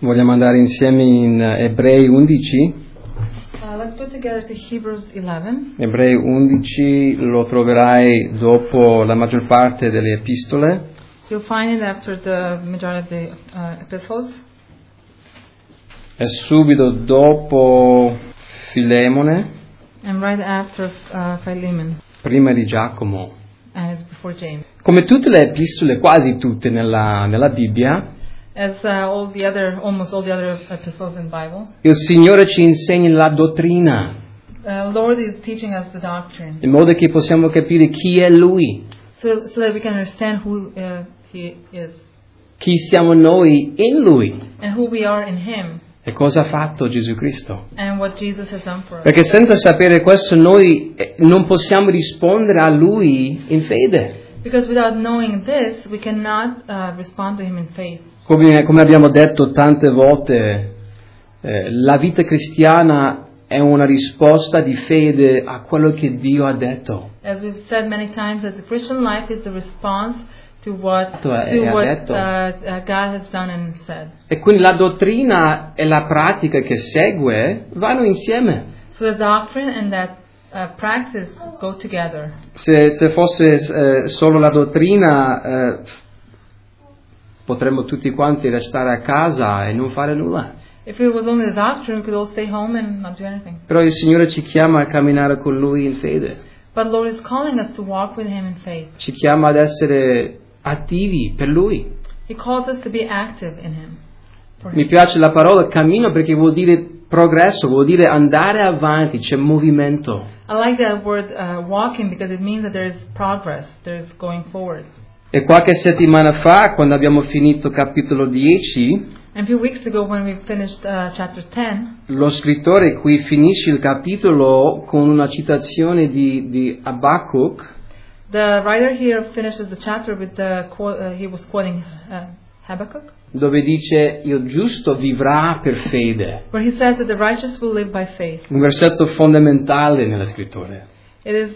Vogliamo andare insieme in Ebrei 11. Let's go together to Hebrews 11. Ebrei 11 lo troverai dopo la maggior parte delle epistole. You'll find it after the majority of the epistles. È subito dopo Filemone, And right after Philemon. prima di Giacomo. And it's before James. Come tutte le epistole, quasi tutte nella Bibbia, As almost all the other epistles in the Bible, il Signore ci insegna la dottrina, Lord is teaching us the doctrine, in modo che possiamo capire chi è Lui, so that we can understand who He is chi siamo noi in Lui and who we are in Him e cosa ha fatto Gesù Cristo. and what Jesus has done for us. Perché senza sapere questo noi non possiamo rispondere a Lui in fede. Because without knowing this, we cannot respond to Him in faith. Come abbiamo detto tante volte, la vita cristiana è una risposta di fede a quello che Dio ha detto. As we've said many times, that the Christian life is the response to what God has done and said. E quindi la dottrina e la pratica che segue vanno insieme. So the doctrine and that practice go together. Se fosse solo la dottrina, potremmo tutti quanti restare a casa e non fare nulla. If it was only the doctrine, we could all stay home and not do anything. Però il Signore ci chiama a camminare con Lui in fede. But Lord is calling us to walk with Him in faith. Ci chiama ad essere attivi per Lui. He calls us to be active in Him. Mi piace la parola cammino perché vuol dire progresso, vuol dire andare avanti, c'è movimento. I like that word walking because it means that there is progress, there is going forward. E qualche settimana fa, quando abbiamo finito capitolo 10, And a few weeks ago when we finished chapter 10, lo scrittore qui finisce il capitolo con una citazione di Habakkuk, the writer here finishes the chapter with he was quoting Habakkuk, dove dice il giusto vivrà per fede. where he says that the righteous will live by faith. Un versetto fondamentale nella scrittura. It is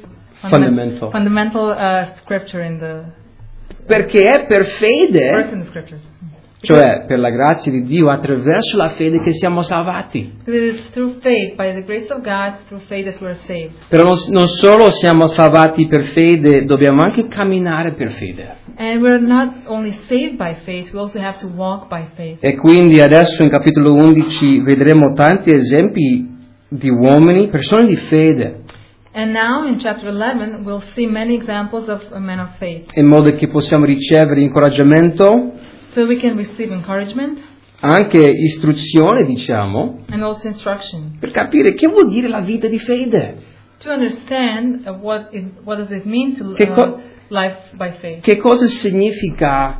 fundamental scripture in the Perché è per fede, verse in the scriptures. cioè per la grazia di Dio, attraverso la fede che siamo salvati. It is through faith, by the grace of God, through faith that we are saved. Però non solo siamo salvati per fede, dobbiamo anche camminare per fede. And we're not only saved by faith, we also have to walk by faith. E quindi adesso in capitolo 11 vedremo tanti esempi di uomini, persone di fede, And now in chapter 11, we'll see many examples of men of faith. in modo che possiamo ricevere incoraggiamento, So we can receive encouragement anche istruzione, diciamo, and also instruction. per capire che vuol dire la vita di fede. To understand what does it mean to life by faith. Che cosa significa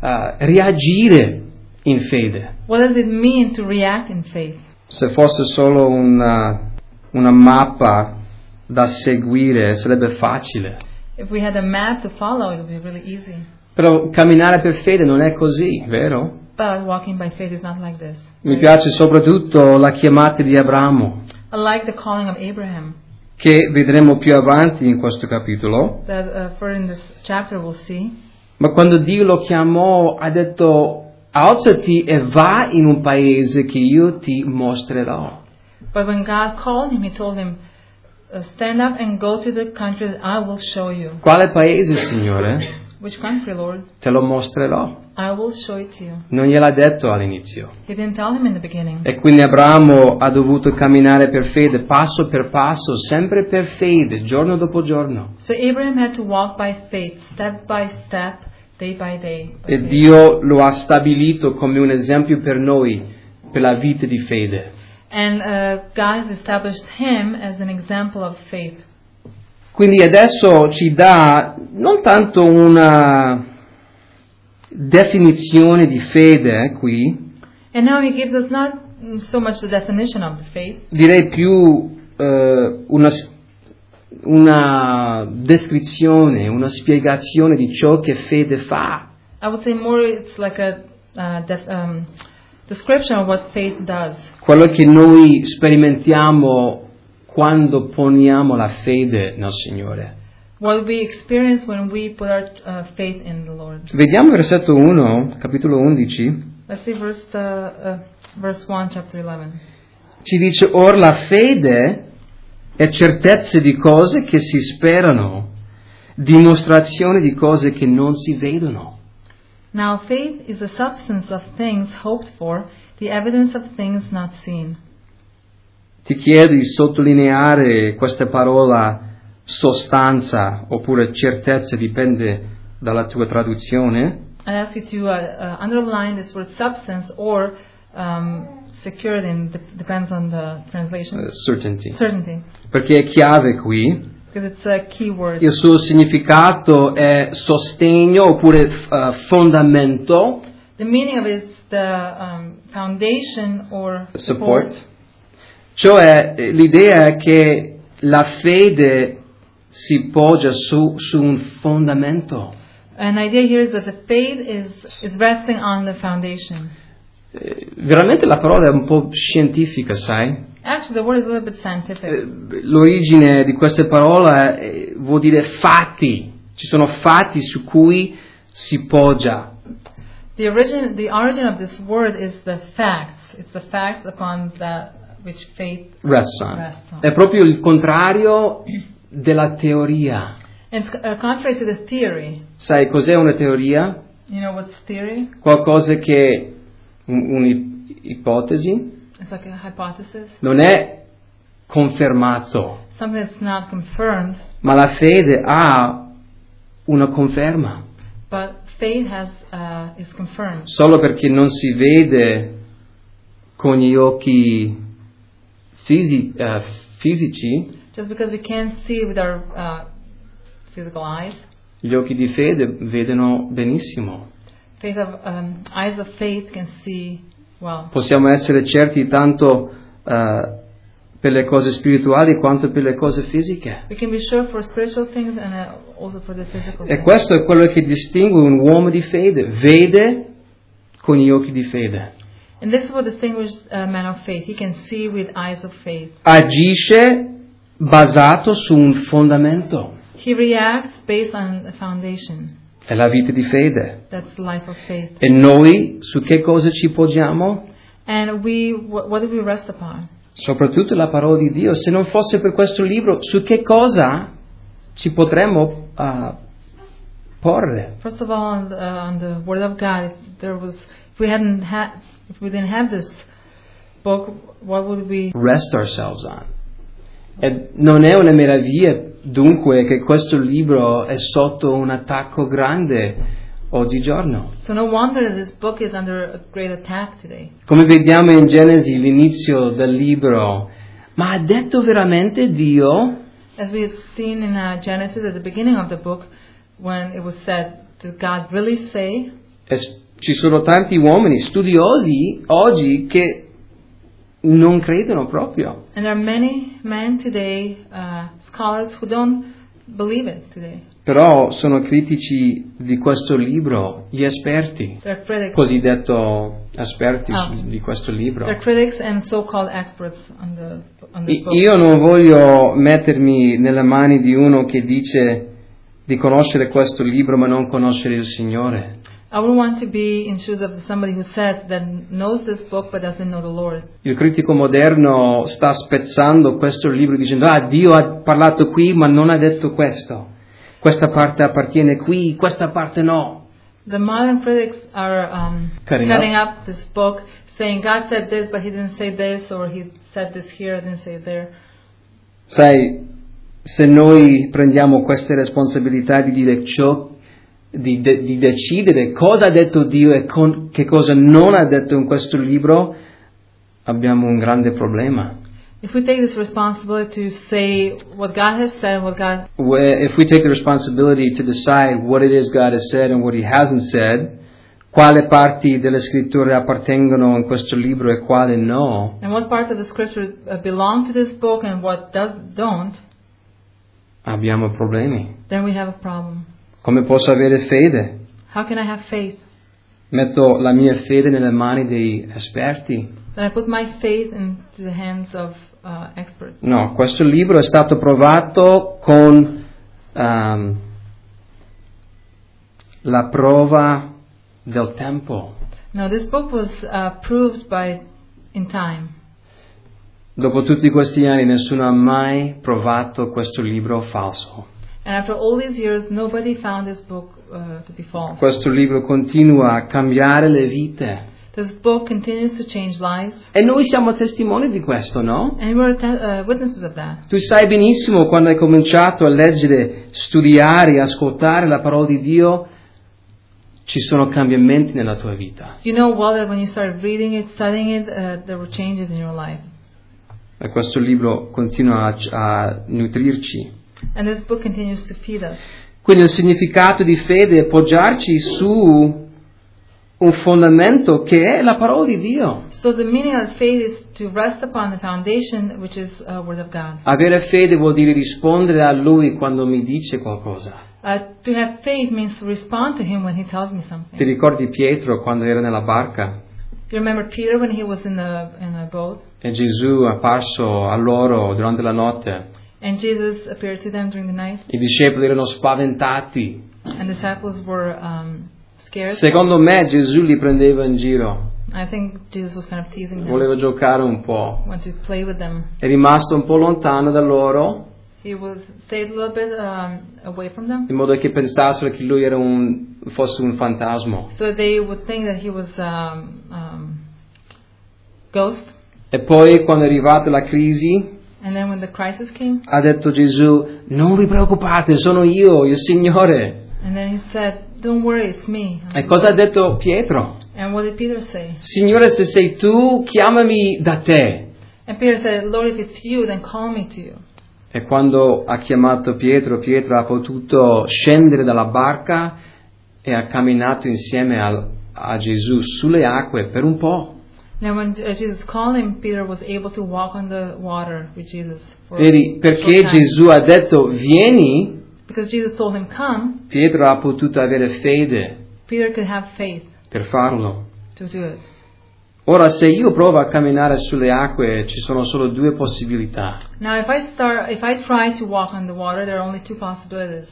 reagire in fede? What does it mean to react in faith? Se fosse solo una mappa da seguire sarebbe facile. If we had a map to follow, it would be really easy. Però camminare per fede non è così, vero? But walking by faith is not like this. Mi piace soprattutto la chiamata di Abramo, I like the calling of Abraham. che vedremo più avanti in questo capitolo. That for in this chapter we'll see. Ma quando Dio lo chiamò ha detto: alzati e va in un paese che io ti mostrerò. But when God called him, He told him, stand up and go to the country that I will show you. Quale paese, Signore? Which country, Lord? Te lo mostrerò. I will show it to you. Non gliel'ha detto all'inizio. He didn't tell him in the beginning. E quindi Abramo ha dovuto camminare per fede, passo per passo, sempre per fede, giorno dopo giorno. So Abraham had to walk by faith, step by step, day by day. E Dio lo ha stabilito come un esempio per noi, per la vita di fede. And God has established him as an example of faith. Quindi adesso ci dà non tanto una definizione di fede qui, And now He gives us not so much the definition of the faith, direi più una descrizione, una spiegazione di ciò che fede fa. I would say more it's like a description of what faith does. Quello che noi sperimentiamo quando poniamo la fede nel Signore. What we experience when we put our faith in the Lord. Vediamo il versetto 1, capitolo 11. Let's see verse 1, chapter 11. Ci dice, or la fede è certezza di cose che si sperano, dimostrazione di cose che non si vedono. Now faith is the substance of things hoped for, the evidence of things not seen. Ti chiedo di sottolineare questa parola sostanza oppure certezza, dipende dalla tua traduzione. I ask you to underline this word substance or security, depends on the translation. Certainty. Certainty. Perché è chiave qui. Because it's a key word. Il suo significato è sostegno oppure fondamento. The meaning of it is the foundation or support. Cioè l'idea è che la fede si poggia su un fondamento. An idea here is that the faith is resting on the foundation. Veramente la parola è un po' scientifica, sai? Actually, the word is a little bit scientific. L'origine di questa parola vuol dire fatti. Ci sono fatti su cui si poggia. The origin of this word is the facts. It's the facts upon that which faith rests on. È proprio il contrario della teoria. It's contrary to the theory. Sai cos'è una teoria? You know what's theory? Qualcosa che un'ipotesi. It's like a hypothesis. Non è confermato. Something that's not confirmed. Ma la fede ha una conferma. But faith is confirmed. Solo perché non si vede con gli occhi fisici. Just because we can't see with our physical eyes. Gli occhi di fede vedono benissimo. Eyes of faith can see well. Possiamo essere certi tanto per le cose spirituali quanto per le cose fisiche. We can be sure for spiritual things and also for the physical things. E questo è quello che distingue un uomo di fede. Vede con gli occhi di fede. And this is what distinguishes a man of faith. He can see with eyes of faith. Agisce basato su un fondamento. He reacts based on a foundation. È la vita di fede. That's the life of faith. E noi su che cosa ci poggiamo? And what do we rest upon? Soprattutto la parola di Dio. Se non fosse per questo libro, su che cosa ci potremmo porre? First of all, on the Word of God, if we didn't have this book, what would we rest ourselves on? E non è una meraviglia dunque che questo libro è sotto un attacco grande oggigiorno. So no wonder that this book is under a great attack today. Come vediamo in Genesi, l'inizio del libro, ma ha detto veramente Dio? As we have seen in Genesis at the beginning of the book, when it was said, did God really say? Ci sono tanti uomini studiosi oggi che non credono proprio. And there are many men today, scholars who don't believe it today. Però sono critici di questo libro, gli esperti, cosiddetto esperti di questo libro. They're critics and so-called experts on this book. Io non voglio mettermi nelle mani di uno che dice di conoscere questo libro ma non conoscere il Signore. I wouldn't want to be in shoes of somebody who says that knows this book but doesn't know the Lord. Il critico moderno sta spezzando questo libro dicendo Dio ha parlato qui ma non ha detto questo. Questa parte appartiene qui, questa parte no. The modern critics are cutting up this book, saying God said this but he didn't say this, or he said this here, didn't say it there. Sai, se noi prendiamo queste responsabilità di dire ciò, di decidere cosa ha detto Dio e che cosa non ha detto in questo libro, abbiamo un grande problema. If we take this responsibility to say what God has said, if we take the responsibility to decide what it is God has said and what He hasn't said, quale parti delle scritture appartengono in questo libro e quale no, and what part of the scripture belong to this book and what don't, abbiamo problemi. Then we have a problem. Come posso avere fede? How can I have faith? Metto la mia fede nelle mani dei esperti. Then I put my faith into the hands of experts. No, questo libro è stato provato con la prova del tempo. No, this book was proved in time. Dopo tutti questi anni nessuno ha mai provato questo libro falso. And after all these years, nobody found this book to be false. Questo libro continua a cambiare le vite. This book continues to change lives. E noi siamo testimoni di questo, no? And we're witnesses of that. Tu sai benissimo quando hai cominciato a leggere, studiare, ascoltare la parola di Dio, ci sono cambiamenti nella tua vita. You know well that when you started reading it, studying it, there were changes in your life. E questo libro continua a nutrirci. And this book continues to feed us. Quindi il significato di fede è poggiarci su un fondamento che è la parola di Dio. So the meaning of faith is to rest upon the foundation, which is Word of God. Avere fede vuol dire rispondere a Lui quando mi dice qualcosa. To have faith means to respond to Him when He tells me something. Ti ricordi Pietro quando era nella barca? You remember Peter when he was in a boat? E Gesù è apparso a loro durante la notte. And Jesus appeared to them during the night. I discepoli erano spaventati. And the disciples were scared. Secondo me Gesù li prendeva in giro. I think Jesus was kind of teasing them. Voleva giocare un po'. Want to play with them. È rimasto un po' lontano da loro. He stayed a little bit away from them. In modo che pensassero che lui era fosse un fantasma. So they would think that he was ghost. E poi quando è arrivata la crisi, and then when the crisis came, ha detto Gesù: non vi preoccupate, sono io, il Signore. And then he said, don't worry, it's me. E cosa ha detto Pietro? And what did Peter say? Signore, se sei tu, chiamami da te. And Peter said, Lord, if it's you, then call me to you. E quando ha chiamato Pietro, Pietro ha potuto scendere dalla barca e ha camminato insieme a Gesù sulle acque per un po'. Now when Jesus called him, Peter was able to walk on the water with Jesus. Vedi, perché Gesù ha detto vieni, because Jesus told him come, Pietro ha potuto avere fede Peter could have faith per farlo. To do it. Ora, se io provo a camminare sulle acque, ci sono solo due possibilità. Now, if I try to walk on the water, there are only two possibilities.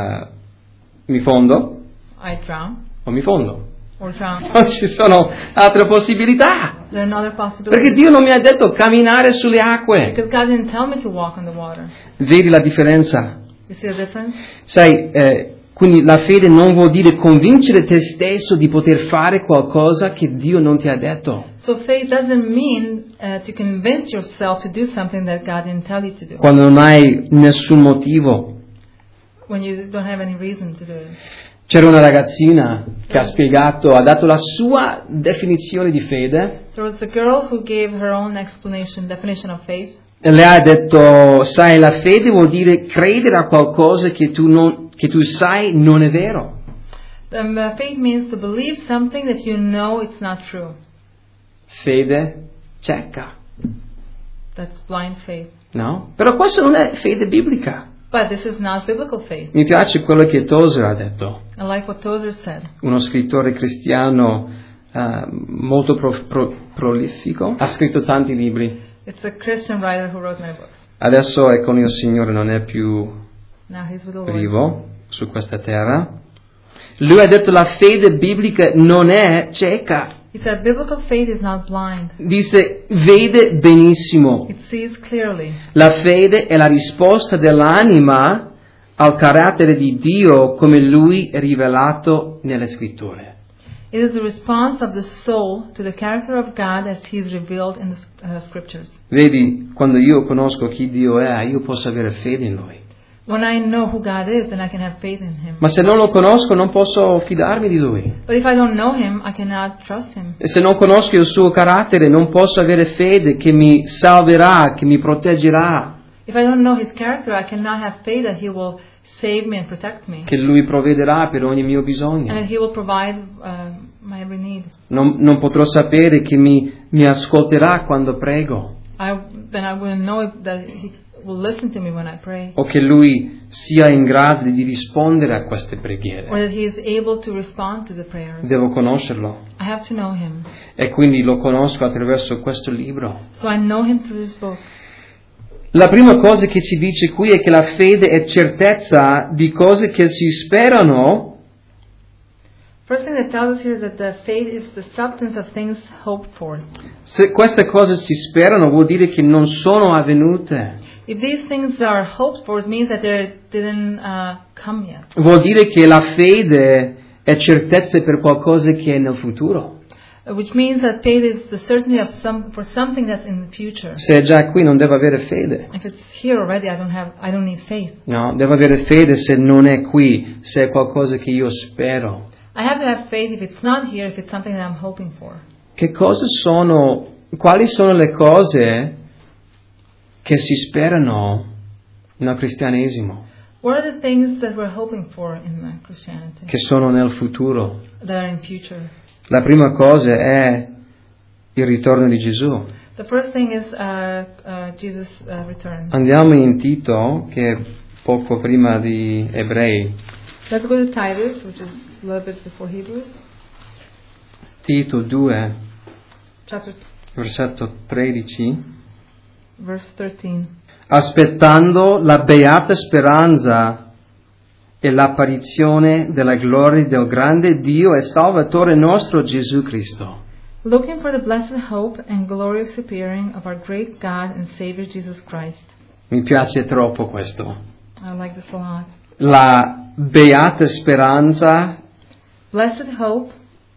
Mi fondo. I drown. O mi fondo. Or drown. Non ci sono altre possibilità. There are no other possibilities. Perché Dio non mi ha detto camminare sulle acque. Because God didn't tell me to walk on the water. Vedi la differenza? You see the difference? Sai, quindi la fede non vuol dire convincere te stesso di poter fare qualcosa che Dio non ti ha detto. So faith doesn't mean to convince yourself to do something that God didn't tell you to do. Quando non hai nessun motivo. When you don't have any reason to do it. C'era una ragazzina che ha dato la sua definizione di fede. There was a girl who gave her own definition of faith. E le ha detto, sai, la fede vuol dire credere a qualcosa che tu sai non è vero. Faith means to believe something that you know it's not true. Fede cieca. That's blind faith. No? Però questa non è fede biblica. But this is not biblical faith. Mi piace quello che Tozer ha detto. I like what Tozer said. Uno scrittore cristiano molto prolifico. Ha scritto tanti libri. It's a Christian writer who wrote many books. Adesso è con il Signore, non è più vivo su questa terra. Lui ha detto la fede biblica non è cieca. He said biblical faith is not blind. Dice vede benissimo. It sees clearly. La fede è la risposta dell'anima al carattere di Dio come Lui è rivelato nelle Scritture. It is the response of the soul to the character of God as He is revealed in the Scriptures. Vedi, quando io conosco chi Dio è, io posso avere fede in Lui. When I know who God is, then I can have faith in Him. Ma se non lo conosco, non posso fidarmi di Lui. But if I don't know Him, I cannot trust Him. E se non conosco il suo carattere, non posso avere fede che mi salverà, che mi proteggerà. If I don't know His character, I cannot have faith that He will save me and protect me. Che Lui provvederà per ogni mio bisogno. And that He will provide my every need. Non potrò sapere che mi ascolterà quando prego. Then I will know that He will listen to me when I pray. O che Lui sia in grado di rispondere a queste preghiere. Or that He is able to respond to the prayers. Devo conoscerlo. I have to know Him. E quindi lo conosco attraverso questo libro. So I know Him through this book. La prima cosa che ci dice qui è che la fede è certezza di cose che si sperano. First thing that tells us here is that the faith is the substance of things hoped for. Se queste cose si sperano vuol dire che non sono avvenute. If these things are hoped for, it means that they didn't come yet. Vuol dire che la fede è certezza per qualcosa che è nel futuro. Which means that faith is the certainty of for something that's in the future. Se è già qui non devo avere fede. If it's here already, I don't need faith. No, devo avere fede se non è qui, se è qualcosa che io spero. I have to have faith if it's not here, if it's something that I'm hoping for. Quali sono le cose che si sperano nel cristianesimo? What are the things that we're hoping for in Christianity? Che sono nel futuro. That are in future. La prima cosa è il ritorno di Gesù. The first thing is Jesus' return. Andiamo in Tito, che è poco prima di Ebrei. Let's go to Titus, which is a little bit before Hebrews. Tito 2, Chapter 2, versetto 13. verse 13. Aspettando la beata speranza e l'apparizione della gloria del grande Dio e Salvatore nostro Gesù Cristo. Looking for the blessed hope and glorious appearing of our great God and Savior Jesus Christ. Mi piace troppo questo. I like this a lot. La beata speranza Blessed hope.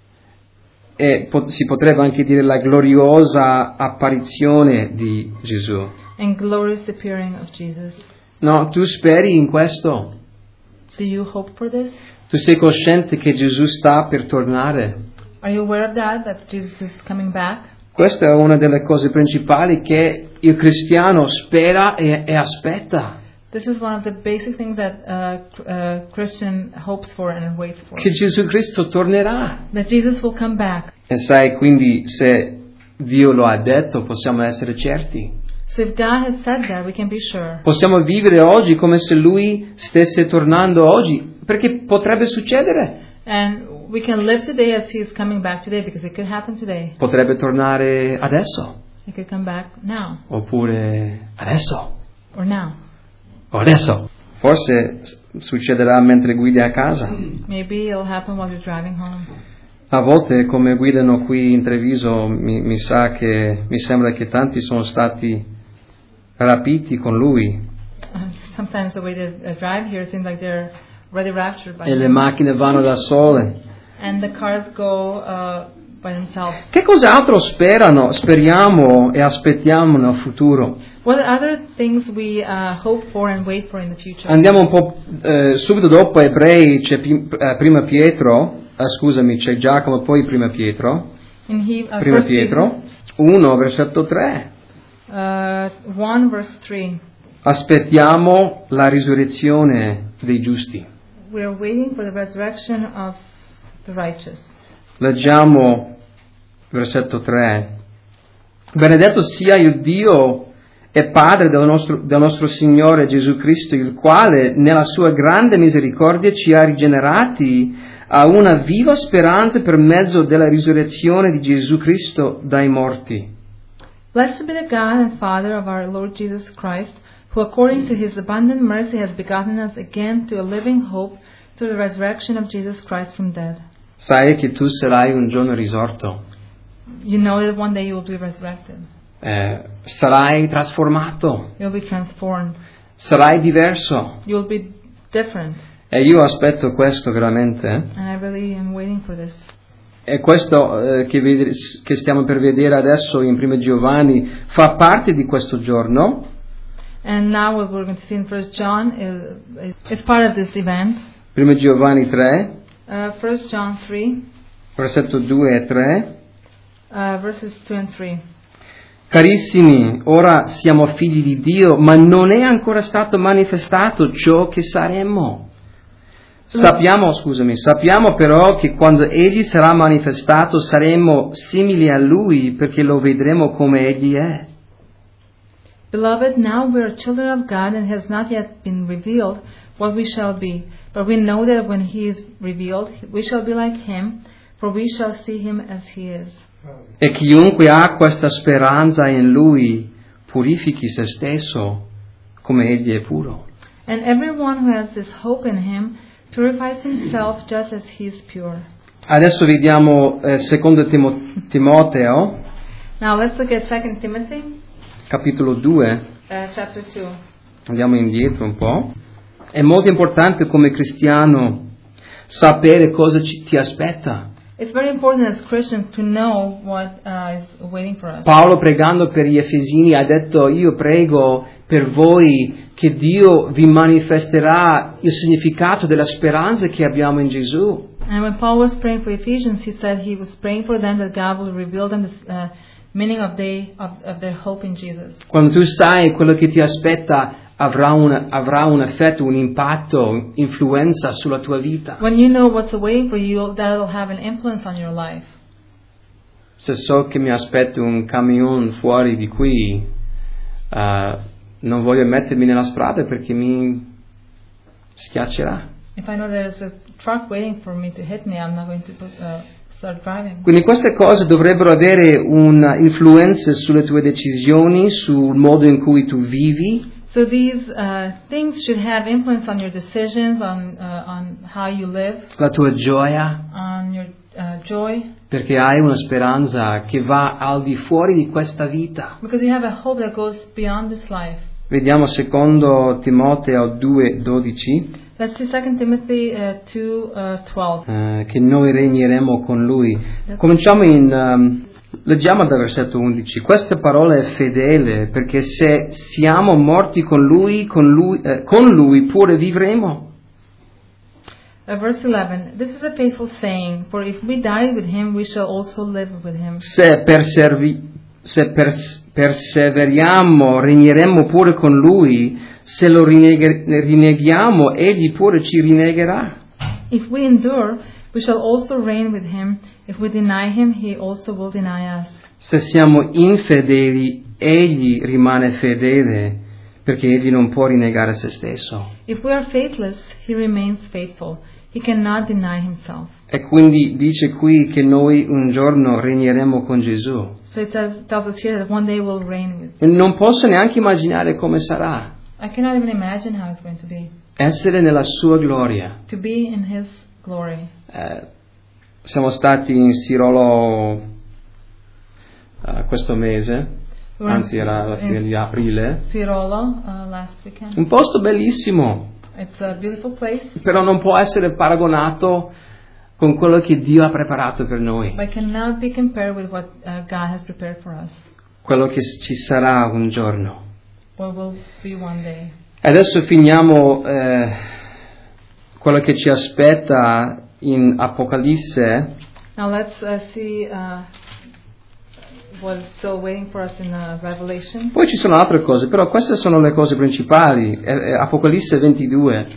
E si potrebbe anche dire la gloriosa apparizione di Gesù. And glorious appearing of Jesus. No, tu speri in questo? Do you hope for this? Tu sei cosciente che Gesù sta per tornare? Are you aware of that Jesus is coming back? Questa è una delle cose principali che il cristiano spera e aspetta. This is one of the basic things that Christian hopes for and waits for. Che Gesù Cristo tornerà. That Jesus will come back. E sai, quindi se Dio lo ha detto, possiamo essere certi. So if God has said that, we can be sure. Possiamo vivere oggi come se Lui stesse tornando oggi, perché potrebbe succedere. And we can live today as He is coming back today, because it could happen today. Potrebbe tornare adesso. He could come back now. Oppure adesso. Or now. O adesso. Forse succederà mentre guidi a casa. Maybe it'll happen while you're driving home. A volte, come guidano qui in Treviso, mi sembra che tanti sono stati rapiti con Lui. Sometimes the way they drive here seems like they're already raptured by E Him. le macchine vanno da sole. And the cars go by themselves. Che cos'altro speriamo e aspettiamo nel futuro? What other things we hope for and wait for in the future? Andiamo un po' subito dopo Ebrei, c'è prima Pietro, c'è Giacomo, poi prima Pietro. Prima Pietro 1, versetto 3. 1 verse 3. Aspettiamo la risurrezione dei giusti. We are waiting for the resurrection of the righteous. Leggiamo versetto 3. Benedetto sia il Dio e Padre del nostro Signore Gesù Cristo, il quale nella sua grande misericordia ci ha rigenerati a una viva speranza per mezzo della risurrezione di Gesù Cristo dai morti. Blessed be the God and Father of our Lord Jesus Christ, who according to His abundant mercy has begotten us again to a living hope through the resurrection of Jesus Christ from dead. Sai che tu sarai un giorno risorto. You know that one day you will be resurrected. Sarai trasformato. You'll be transformed. Sarai diverso. You'll be different. E io aspetto questo veramente. And I really am waiting for this. E questo che stiamo per vedere adesso in 1 Giovanni fa parte di questo giorno. And now what we're going to see in 1 John is part of this event. 1 Giovanni 3. 1 John 3. Versetto 2 e 3. Verses 2 and 3. Carissimi, ora siamo figli di Dio, ma non è ancora stato manifestato ciò che saremo. Sappiamo però che quando Egli sarà manifestato saremo simili a Lui, perché lo vedremo come Egli è. Beloved, now we are children of God, and it has not yet been revealed what we shall be. But we know that when He is revealed, we shall be like Him, for we shall see Him as He is. E chiunque ha questa speranza in Lui purifichi se stesso come Egli è puro. And everyone who has this hope in Him purifies himself just as He is pure. Adesso vediamo secondo Timoteo, Now let's look at 2 Timothy, capitolo 2. chapter 2. Andiamo indietro un po'. È molto importante come cristiano sapere cosa ti aspetta. It's very important as Christians to know what is waiting for us. Paolo, pregando per gli Efesini, ha detto: io prego per voi che Dio vi manifesterà il significato della speranza che abbiamo in Gesù. And when Paul was praying for Ephesians, he said he was praying for them that God will reveal them the meaning of their hope in Jesus. Quando tu sai quello che ti aspetta, avrà un effetto, un impatto, influenza sulla tua vita. When you know what's awaiting for you, that will have an influence on your life. Se so che mi aspetto un camion fuori di qui, non voglio mettermi nella strada perché mi schiaccerà. If I know there's a truck waiting for me to hit me, I'm not going to start driving. Quindi queste cose dovrebbero avere un'influenza sulle tue decisioni, sul modo in cui tu vivi. So these things should have influence on your decisions, on how you live, La tua gioia, on your joy, perché hai una speranza che va al di fuori di questa vita. because you have a hope that goes beyond this life. Vediamo secondo Timoteo 2:12. Let's see 2 Timothy 2:12. Che noi regneremo con lui. Cominciamo leggiamo dal versetto 11. Questa parola è fedele, perché se siamo morti con lui pure vivremo. Verse 11. This is a faithful saying, for if we die with him, we shall also live with him. Se perseveriamo, regneremo pure con lui. Se lo rinneghiamo, egli pure ci rinnegherà. If we endure, we shall also reign with him. If we deny him, he also will deny us. Se siamo infedeli, egli rimane fedele, perché egli non può rinnegare se stesso. If we are faithless, he remains faithful. He cannot deny himself. E quindi dice qui che noi un giorno regneremo con Gesù. So it tells us here that one day we'll reign with. E non posso neanche immaginare come sarà. I cannot even imagine how it's going to be. Essere nella sua gloria. To be in his glory. Siamo stati in Sirolo questo mese, anzi era la fine di aprile. Sirolo last weekend. Un posto bellissimo. It's a beautiful place. Però non può essere paragonato con quello che Dio ha preparato per noi. But cannot be compared with what God has prepared for us. Quello che ci sarà un giorno. What will be one day. Adesso finiamo quello che ci aspetta in Apocalisse. Now let's see what's still waiting for us in Revelation. Poi ci sono altre cose, però queste sono le cose principali. Apocalisse 22.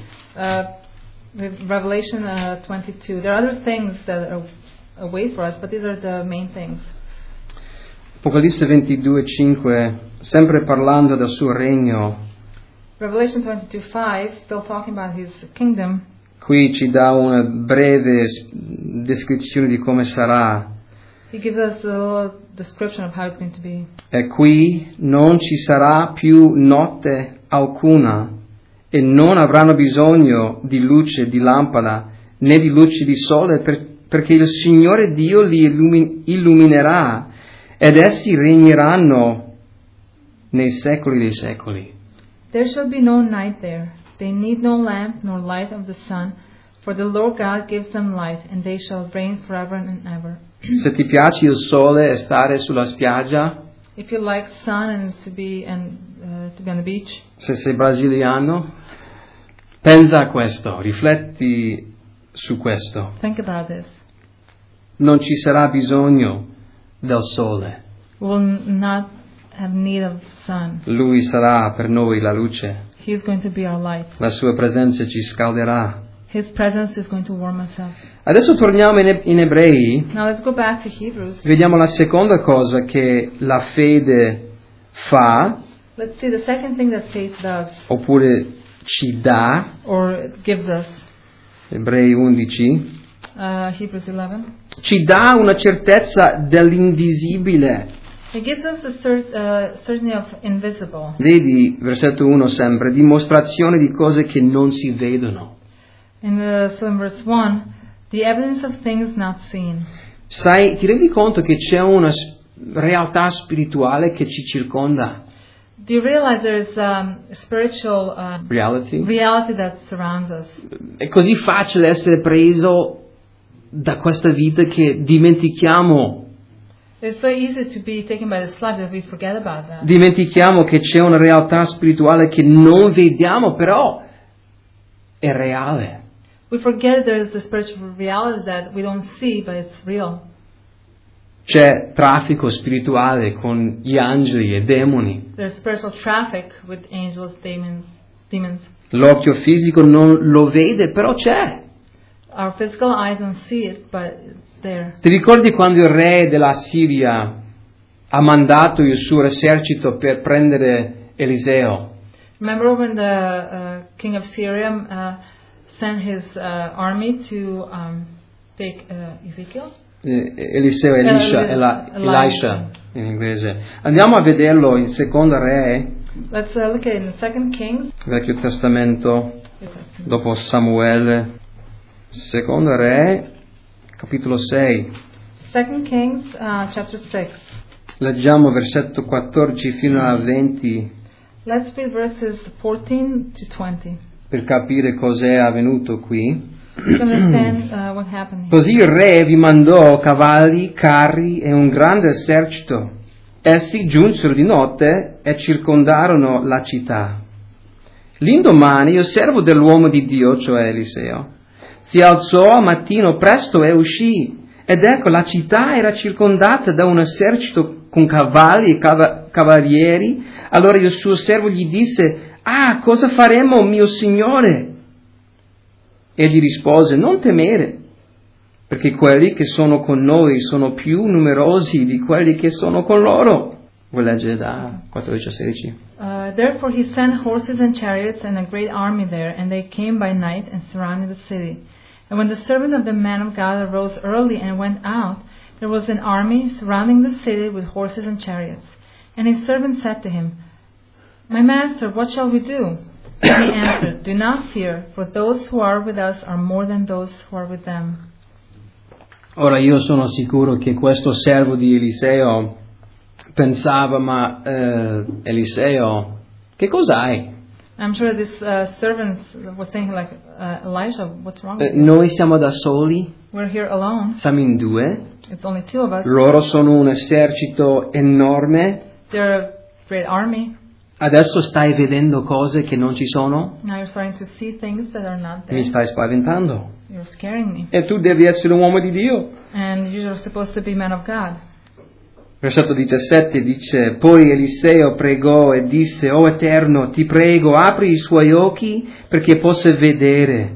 Revelation 22. There are other things that await for us, but these are the main things. Apocalisse 22:5, sempre parlando del suo regno. Revelation 22:5, still talking about his kingdom. Qui ci dà una breve descrizione di come sarà. He gives us a little description of how it's going to be. E qui non ci sarà più notte alcuna e non avranno bisogno di luce di lampada né di luce di sole perché il Signore Dio li illuminerà ed essi regneranno nei secoli dei secoli. There shall be no night there. They need no lamp nor light of the sun, for the Lord God gives them light, and they shall reign forever and ever. Se ti piace il sole e stare sulla spiaggia, If you like sun and to be on the beach, se sei brasiliano, pensa a questo, rifletti su questo. think about this. Non ci sarà bisogno del sole. We will not have need of sun. Lui sarà per noi la luce. He is going to be our light. La sua presenza ci scalderà. His presence is going to warm us up. Adesso torniamo in Ebrei. Now let's go back to Hebrews. Vediamo la seconda cosa che la fede fa, Let's see the second thing that faith does, oppure ci dà. or gives us. Ebrei 11. Hebrews 11. Ci dà una certezza dell'invisibile. It gives us the certainty of invisible. Vedi, versetto 1 sempre, dimostrazione di cose che non si vedono. So in verse 1, the evidence of things not seen. Sai, ti rendi conto che c'è una realtà spirituale che ci circonda? Do you realize there is spiritual Reality? reality that surrounds us? È così facile essere preso da questa vita che dimentichiamo. It's so easy to be taken by this life that we forget about that. Dimentichiamo che c'è una realtà spirituale che non vediamo, però è reale. We forget there is the spiritual reality that we don't see, but it's real. C'è traffico spirituale con gli angeli e demoni. There's spiritual traffic with angels, demons. L'occhio fisico non lo vede, però c'è. Our physical eyes don't see it, but it's there. Ti ricordi quando il re della Siria ha mandato il suo esercito per prendere Eliseo? Remember when the king of Syria sent his army to take Ezekiel? Eliseo, Elisha in inglese. Andiamo a vederlo in Seconda Re, Let's look at it in 2 Kings. Vecchio Testamento, dopo Samuele. Seconda Re, capitolo 6. 2 Kings, chapter 6. Leggiamo versetto 14 fino a 20 Let's read verses 14 to 20 per capire cos'è avvenuto qui. to understand what happened here. Così il re vi mandò cavalli, carri e un grande esercito. Essi giunsero di notte e circondarono la città. L'indomani il servo dell'uomo di Dio, cioè Eliseo, si alzò al mattino presto e uscì. Ed ecco, la città era circondata da un esercito con cavalli e cavalieri. Allora il suo servo gli disse: «Ah, cosa faremo, mio signore?» Egli rispose: «Non temere, perché quelli che sono con noi sono più numerosi di quelli che sono con loro». Vuoi leggere da 14 a 16? Therefore he sent horses and chariots and a great army there, and they came by night and surrounded the city. And when the servant of the man of God arose early and went out, there was an army surrounding the city with horses and chariots. And his servant said to him, "My master, what shall we do?" And he answered, "Do not fear, for those who are with us are more than those who are with them." Ora io sono sicuro che questo servo di Eliseo pensava: ma Eliseo, che cos'hai? I'm sure this servant was thinking like, Elijah, what's wrong with you? Noi siamo da soli, We're here alone. siamo in due, It's only two of us. loro sono un esercito enorme, They're a great army. adesso stai vedendo cose che non ci sono? Now you're starting to see things that are not Mi there. stai spaventando. You're scaring me. E tu devi essere un uomo di Dio. And you're supposed to be man of God. Versetto 17 dice: poi Eliseo pregò e disse: «O Eterno, ti prego, apri i suoi occhi perché possa vedere».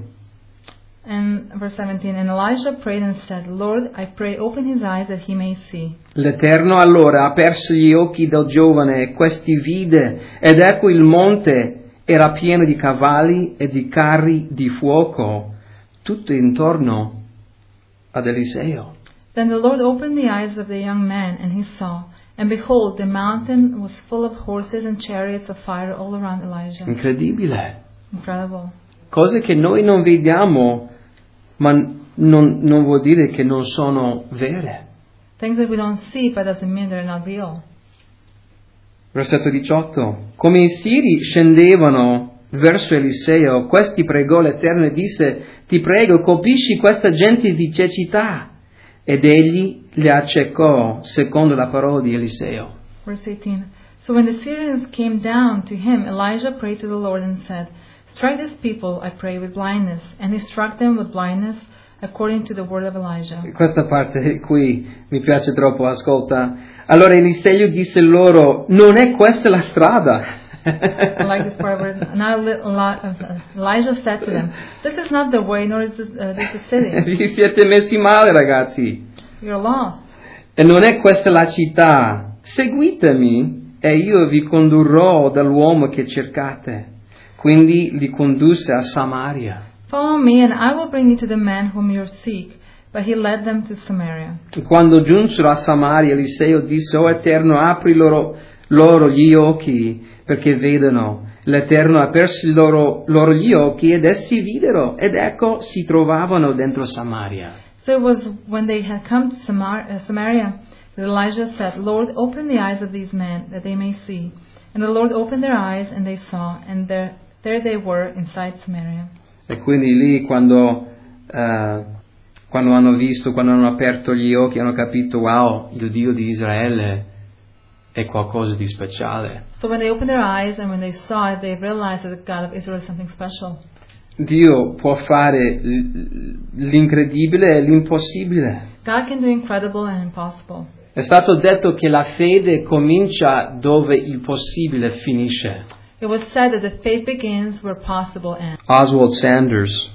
And verse 17, and Elijah prayed and said, "Lord, I pray, open his eyes that he may see." L'Eterno allora aperse gli occhi del giovane e questi vide, ed ecco il monte era pieno di cavalli e di carri di fuoco, tutto intorno ad Eliseo. Then the Lord opened the eyes of the young man, and he saw, and behold, the mountain was full of horses and chariots of fire all around Elijah. Incredibile. Incredible. Cose che noi non vediamo, ma non vuol dire che non sono vere. Things that we don't see, but doesn't mean they're not real. Versetto 18. Come i siri scendevano verso Eliseo, questi pregò l'Eterno e disse: «Ti prego, colpisci questa gente di cecità». Ed egli li accecò secondo la parola di Eliseo. Verse 18. So when the Syrians came down to him, Elijah prayed to the Lord and said, "Strike this people, I pray, with blindness." And he struck them with blindness according to the word of Elijah. Questa parte qui mi piace troppo, ascolta. Allora Eliseo disse loro: «Non è questa la strada». I like this part where now Elijah said to them, "This is not the way, nor is this the city. Vi siete messi male, ragazzi. You're lost. E non è questa la città. Seguitemi e io vi condurrò dall'uomo che cercate». Quindi li condusse a Samaria. Follow me, and I will bring you to the man whom you seek." But he led them to Samaria. Quando giunsero a Samaria, Eliseo disse: «O Eterno, apri loro gli occhi perché vedano». L'Eterno aperse loro gli occhi ed essi videro, ed ecco si trovavano dentro Samaria. So it was when they had come to Samaria that Elijah said, Lord, open the eyes of these men that they may see. And the Lord opened their eyes and they saw, and there they were inside Samaria. E quindi lì quando hanno aperto gli occhi, hanno capito, wow, il Dio di Israele è qualcosa di speciale. So when they opened their eyes and when they saw it, they realized that the God of Israel is something special. Dio può fare l'incredibile e l'impossibile. God can do incredible and impossible. È stato detto che la fede comincia dove il possibile finisce. It was said that the faith begins where possible ends. Oswald Sanders,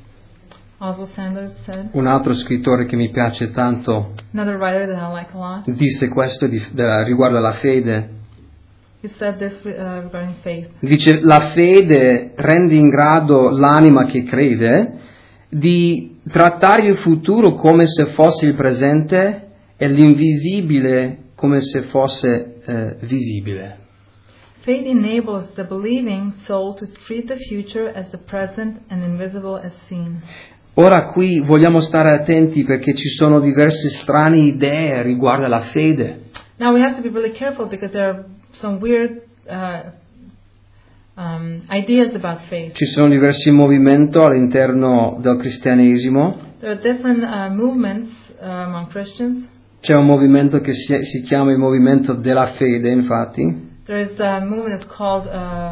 said, un altro scrittore che mi piace tanto, another writer that I like a lot, disse questo riguardo alla fede. he said this regarding faith. Dice, la fede rende in grado l'anima che crede di trattare il futuro come se fosse il presente e l'invisibile come se fosse visibile. Faith enables the believing soul to treat the future as the present and invisible as seen. Ora qui vogliamo stare attenti perché ci sono diverse strane idee riguardo alla fede. Now we have to be really careful because there are some weird ideas about faith. Ci sono diversi movimenti all'interno del cristianesimo. There are different movements among Christians. C'è un movimento che si chiama il movimento della fede, infatti. There is a movement that's called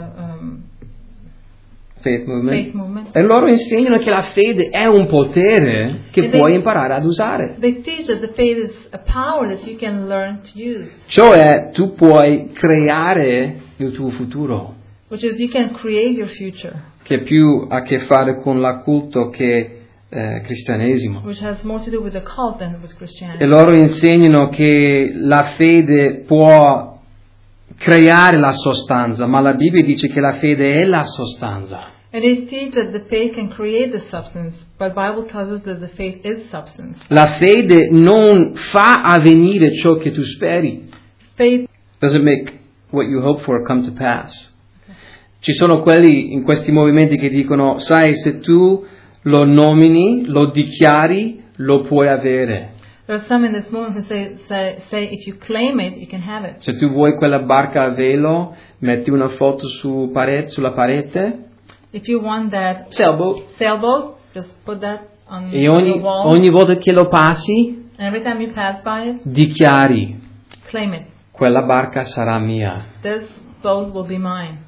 Faith movement. Faith movement. E loro insegnano che la fede è un potere che puoi imparare ad usare. They teach that the faith is a power that you can learn to use. Cioè, tu puoi creare il tuo futuro. Which is you can create your future. Che più ha a che fare con l'occulto che cristianesimo. Which has more to do with the cult than with Christianity. E loro insegnano che la fede può creare la sostanza, ma la Bibbia dice che la fede è la sostanza. And they teach that the faith can create the substance, but the Bible tells us that the faith is substance. La fede non fa avvenire ciò che tu speri. Faith doesn't make what you hope for come to pass. Ci sono quelli in questi movimenti che dicono, sai, se tu lo nomini, lo dichiari, lo puoi avere. There are some in this movement who say if you claim it, you can have it. Se tu vuoi quella barca a velo, metti una foto sulla parete. If you want that sailboat, just put that on e the wall. ogni volta che lo passi, And every time you pass by it, dichiari, claim it. Quella barca sarà mia. This boat will be mine.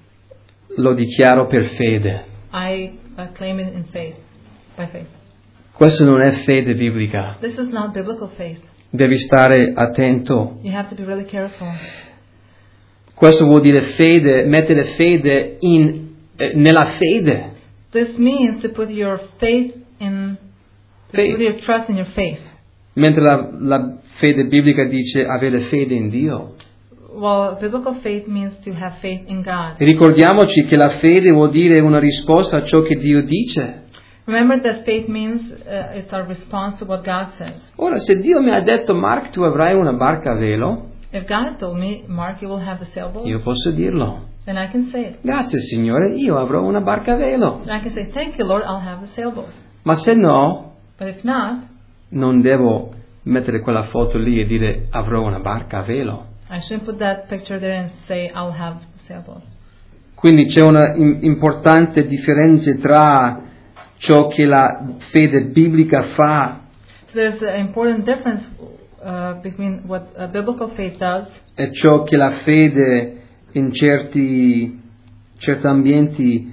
Lo dichiaro per fede. I claim it in faith, by faith. Questa non è fede biblica. This is not biblical faith. Devi stare attento. You have to be really careful. Questo vuol dire fede, mettere fede nella fede. This means to put your faith in, put your trust in your faith. Mentre la fede biblica dice avere fede in Dio. Well, biblical faith means to have faith in God. Ricordiamoci che la fede vuol dire una risposta a ciò che Dio dice. Remember that faith means it's our response to what God says. Ora, se Dio mi ha detto, Mark, tu avrai una barca a velo, If God had told me, Mark, you will have the sailboat, io posso dirlo. then I can say it. Grazie Signore, io avrò una barca a velo. And I can say, thank you, Lord, I'll have the sailboat. Ma se no, But if not, non devo mettere quella foto lì e dire avrò una barca a velo. I shouldn't put that picture there and say, I'll have the sailboat. Quindi c'è una importante differenza tra ciò che la fede biblica fa So there's an important difference between what a biblical faith does e ciò che la fede in certi ambienti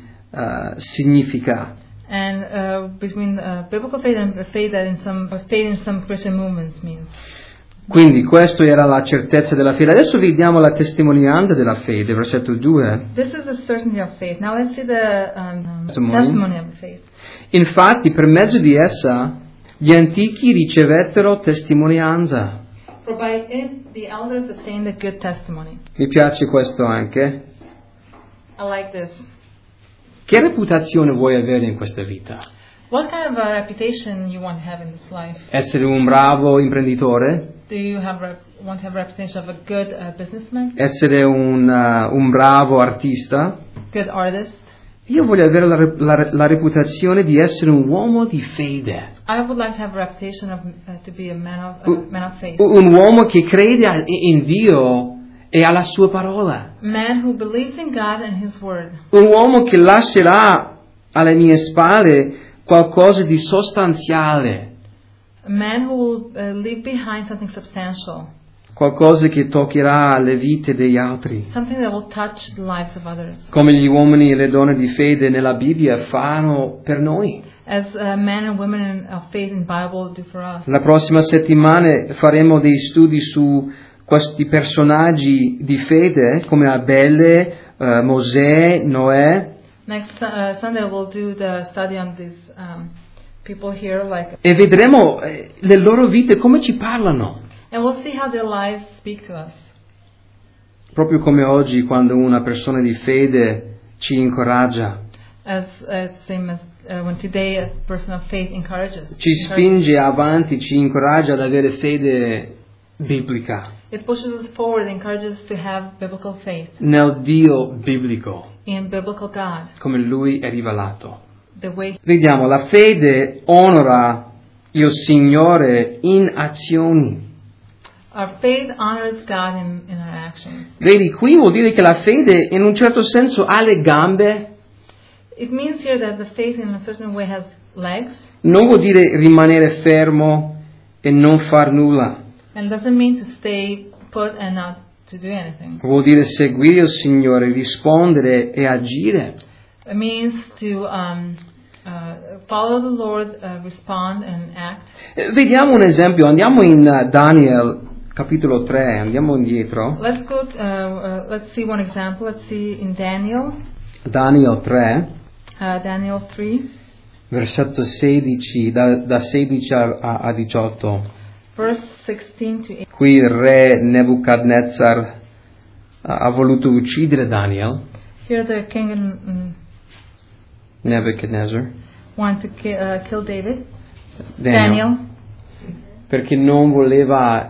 significa. and between biblical faith and faith that in some Christian movements means. Quindi questa era la certezza della fede. Adesso vediamo la testimonianza della fede, versetto 2. This is the certainty of faith. Now let's see the testimony of faith. Infatti, per mezzo di essa, gli antichi ricevettero testimonianza. For by it the elders obtained a good testimony. Mi piace questo anche. I like this. Che reputazione vuoi avere in questa vita? What kind of a reputation you want to have in this life? Essere un bravo imprenditore? Do you want to have a reputation of a good businessman? Essere un bravo artista? good artist. Io voglio avere la reputazione di essere un uomo di fede. I would like to have a reputation of to be a man of faith. Un uomo che crede in Dio e alla sua parola. A man who believes in God and His Word. Un uomo che lascerà alle mie spalle qualcosa di sostanziale. A man who will leave behind something substantial. Qualcosa che toccherà le vite degli altri. Something that will touch the lives of others. Come gli uomini e le donne di fede nella Bibbia fanno per noi. As men and women of faith in the Bible do for us. La prossima settimana faremo dei studi su questi personaggi di fede come Abele, Mosè, Noè. Next Sunday we'll do the study on these people here, like. E vedremo le loro vite come ci parlano. And we'll see how their lives speak to us. Proprio come oggi quando una persona di fede ci incoraggia. Same as when today a person of faith encourages. Ci spinge avanti, ci incoraggia ad avere fede biblica. It pushes us forward, encourages us to have biblical faith. Nel Dio biblico. In biblical God. Come Lui è rivelato. The way. Vediamo, la fede onora il Signore in azioni. Our faith honors God in our actions. Vedi, qui vuol dire che la fede in un certo senso ha le gambe. It means here that the faith in a certain way has legs. Non vuol dire rimanere fermo e non far nulla. And doesn't mean to stay put and not to do anything. Vuol dire seguire il Signore, rispondere e agire. It means to follow the Lord, respond and act. Vediamo un esempio, andiamo in Daniel capitolo 3, andiamo indietro. Let's go. Let's see one example. Let's see in Daniel 3. Daniel 3. Versetto 16, da 16 a 18. Verse 16 to 18. Qui il re Nebuchadnezzar ha voluto uccidere Daniel. Here the king Nebuchadnezzar. wanted to kill David. Daniel. Perché non voleva,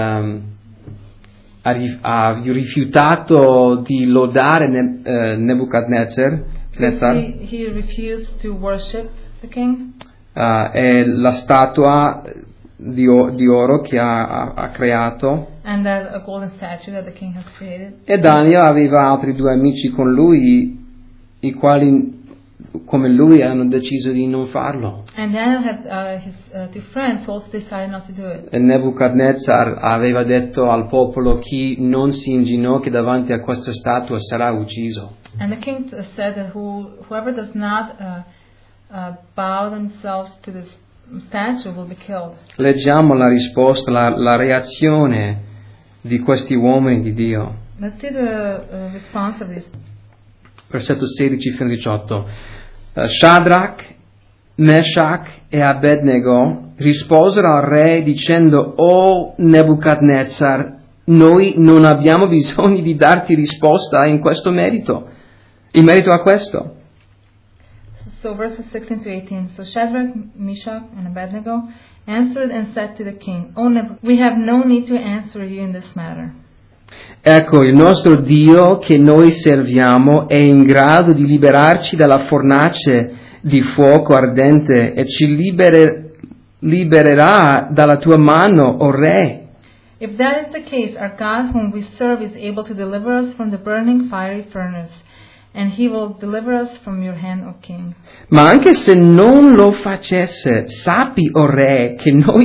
ha rifiutato di lodare Nebuchadnezzar. He refused to worship the king. È la statua di oro che ha creato. And that a golden statue that the king has created. E Daniel aveva altri 2 amici con lui, i quali come lui hanno deciso di non farlo. And Daniel had his 2 friends who also decided not to do it. E Nebuchadnezzar aveva detto al popolo: chi non si inginocchia davanti a questa statua sarà ucciso. And the king said that whoever does not bow themselves to this statue will be killed. Leggiamo la risposta, la reazione di questi uomini di Dio. Let's see the response of these. Versetto 16 fino a 18. Shadrach, Meshach e Abednego risposero al re dicendo: O Nebuchadnezzar, noi non abbiamo bisogno di darti risposta in merito a questo. So verses 16 to 18. So Shadrach, Meshach, and Abednego answered and said to the king, O Nebuchadnezzar, we have no need to answer you in this matter. Ecco, il nostro Dio che noi serviamo è in grado di liberarci dalla fornace di fuoco ardente e ci libererà dalla tua mano, o re. If that is the case, our God whom we serve is able to deliver us from the burning fiery furnace, and he will deliver us from your hand, O king. Ma anche se non lo facesse, sappi, o re, che non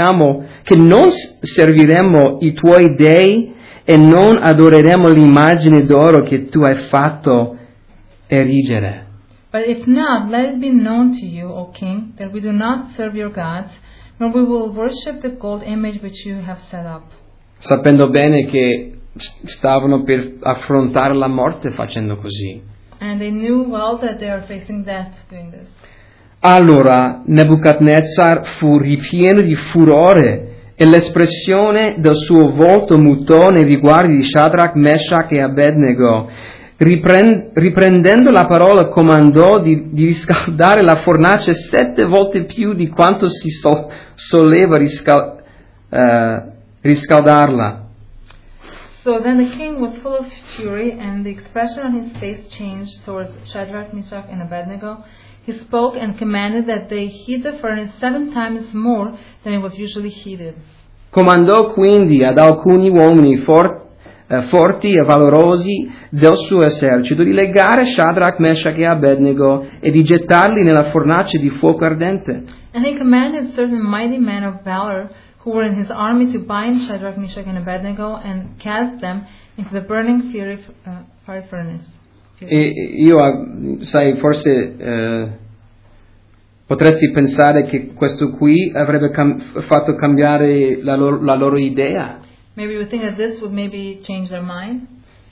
serviremo i tuoi dei e non adoreremo l'immagine d'oro che tu hai fatto erigere. But if not, let it be known to you, O king, that we do not serve your gods, nor we will worship the gold image which you have set up. Sapendo bene che stavano per affrontare la morte facendo così. And they knew well that they are facing death doing this. Allora Nebuchadnezzar fu ripieno di furore e l'espressione del suo volto mutò nei riguardi di Shadrach, Meshach e Abednego. Riprendendo la parola comandò di riscaldare la fornace 7 volte più di quanto si soleva riscaldarla. So then the king was full of fury, and the expression on his face changed towards Shadrach, Meshach, and Abednego. He spoke and commanded that they heat the furnace 7 times more than it was usually heated. Comandò quindi ad alcuni uomini forti e valorosi del suo esercito di legare Shadrach, Meshach e Abednego e di gettarli nella fornace di fuoco ardente. And he commanded certain mighty men of valor who were in his army to bind Shadrach, Meshach, and Abednego and cast them into the burning fiery furnace. E io, sai, forse potresti pensare che questo qui avrebbe fatto cambiare la loro idea. Maybe you would think that this would maybe change their mind.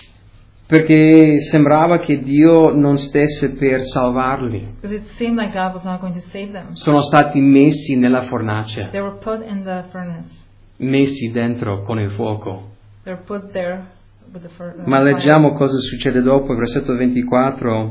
Perché sembrava che Dio non stesse per salvarli. Because it seemed like God was not going to save them. Sono stati messi nella fornace, They were put in the furnace. messi dentro con il fuoco. They were put there with the fire. Ma leggiamo cosa succede dopo, versetto 24.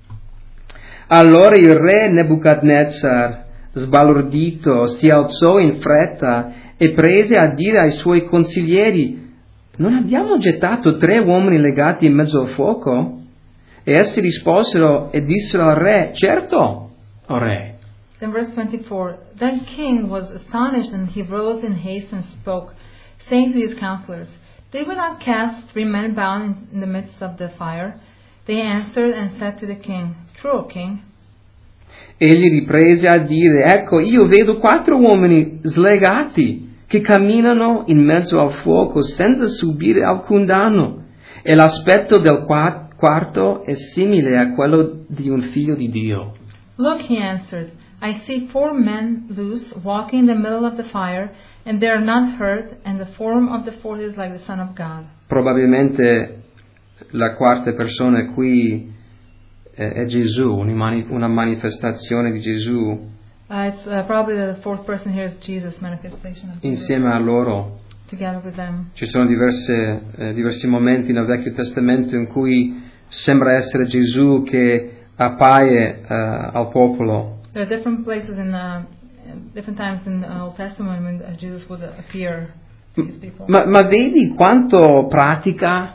Allora il re Nebuchadnezzar, sbalordito, si alzò in fretta e prese a dire ai suoi consiglieri: non abbiamo gettato 3 uomini legati in mezzo al fuoco? E essi risposero e dissero al re: certo, o re. Then verse 24, Then king was astonished, and he rose in haste and spoke, saying to his counselors, Did we not cast 3 men bound in the midst of the fire? They answered and said to the king, True, O king. Egli riprese a dire: ecco, io vedo 4 uomini slegati che camminano in mezzo al fuoco senza subire alcun danno, e l'aspetto del quarto è simile a quello di un figlio di Dio. Look, he answered, I see 4 men loose, walking in the middle of the fire, and they are not hurt, and the form of the 4th is like the Son of God. Probabilmente la quarta persona qui è Gesù, una manifestazione di Gesù. It's probably the 4th person here is Jesus, manifestation of Jesus, Insieme a loro. together with them. Ci sono diversi momenti nel Vecchio Testamento in cui sembra essere Gesù che appaia al popolo. There are different places in different times in the Old Testament when Jesus would appear to his people. Ma vedi quanto pratica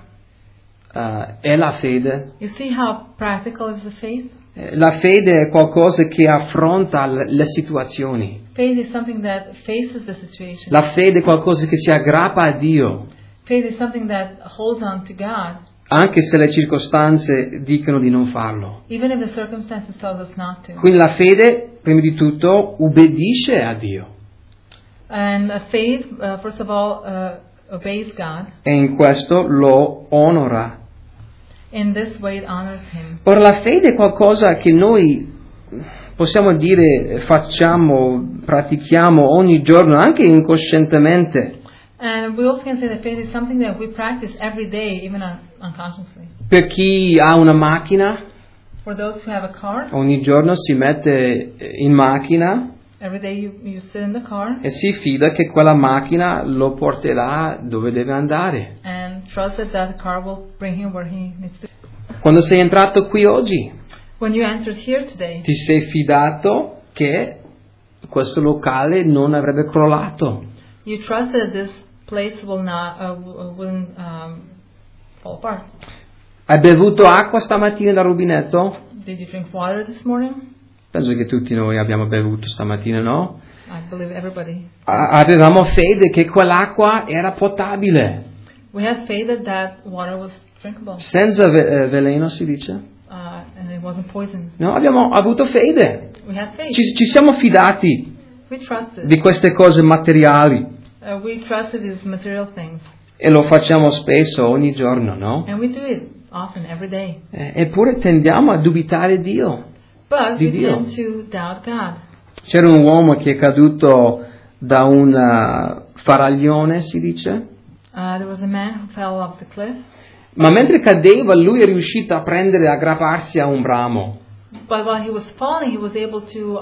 è la fede? You see how practical is the faith? La fede è qualcosa che affronta le situazioni. Faith is something that faces the situation. La fede è qualcosa che si aggrappa a Dio, Faith is something that holds on to God, anche se le circostanze dicono di non farlo. even if the circumstances tell us not to. Quindi la fede, prima di tutto, ubbidisce a Dio. And faith, first of all, obeys God. E in questo lo onora. In this way it honors Him. Ora la fede è qualcosa che noi possiamo dire facciamo, pratichiamo ogni giorno, anche incoscientemente. And we also can say that faith is something that we practice every day, even unconsciously. Per chi ha una macchina, For those who have a car, ogni giorno si mette in macchina every day you sit in the car e si fida che quella macchina lo porterà dove deve andare. and trust that that car will bring him where he needs to. Quando sei entrato qui oggi, When you entered here today, ti sei fidato che questo locale non avrebbe crollato. you trust that this place will not wouldn't fall apart. Hai bevuto acqua stamattina dal rubinetto? Did you drink water this morning? Penso che tutti noi abbiamo bevuto stamattina, no? I believe everybody. Avevamo fede che quell'acqua era potabile, We had faith that that water was drinkable, senza veleno, si dice. and it wasn't poisoned. No, abbiamo avuto fede. We had faith. Ci siamo fidati We trusted. di queste cose materiali We trusted these material things, e lo facciamo spesso, ogni giorno, no? and we do it often, every day. Eppure tendiamo a dubitare Dio. But Di we Dio. tend to doubt God. C'era un uomo che è caduto da un faraglione, si dice, There was a man who fell off the cliff, ma mentre cadeva lui è riuscito a prendere e aggrapparsi a un ramo. but while he was falling, he was able to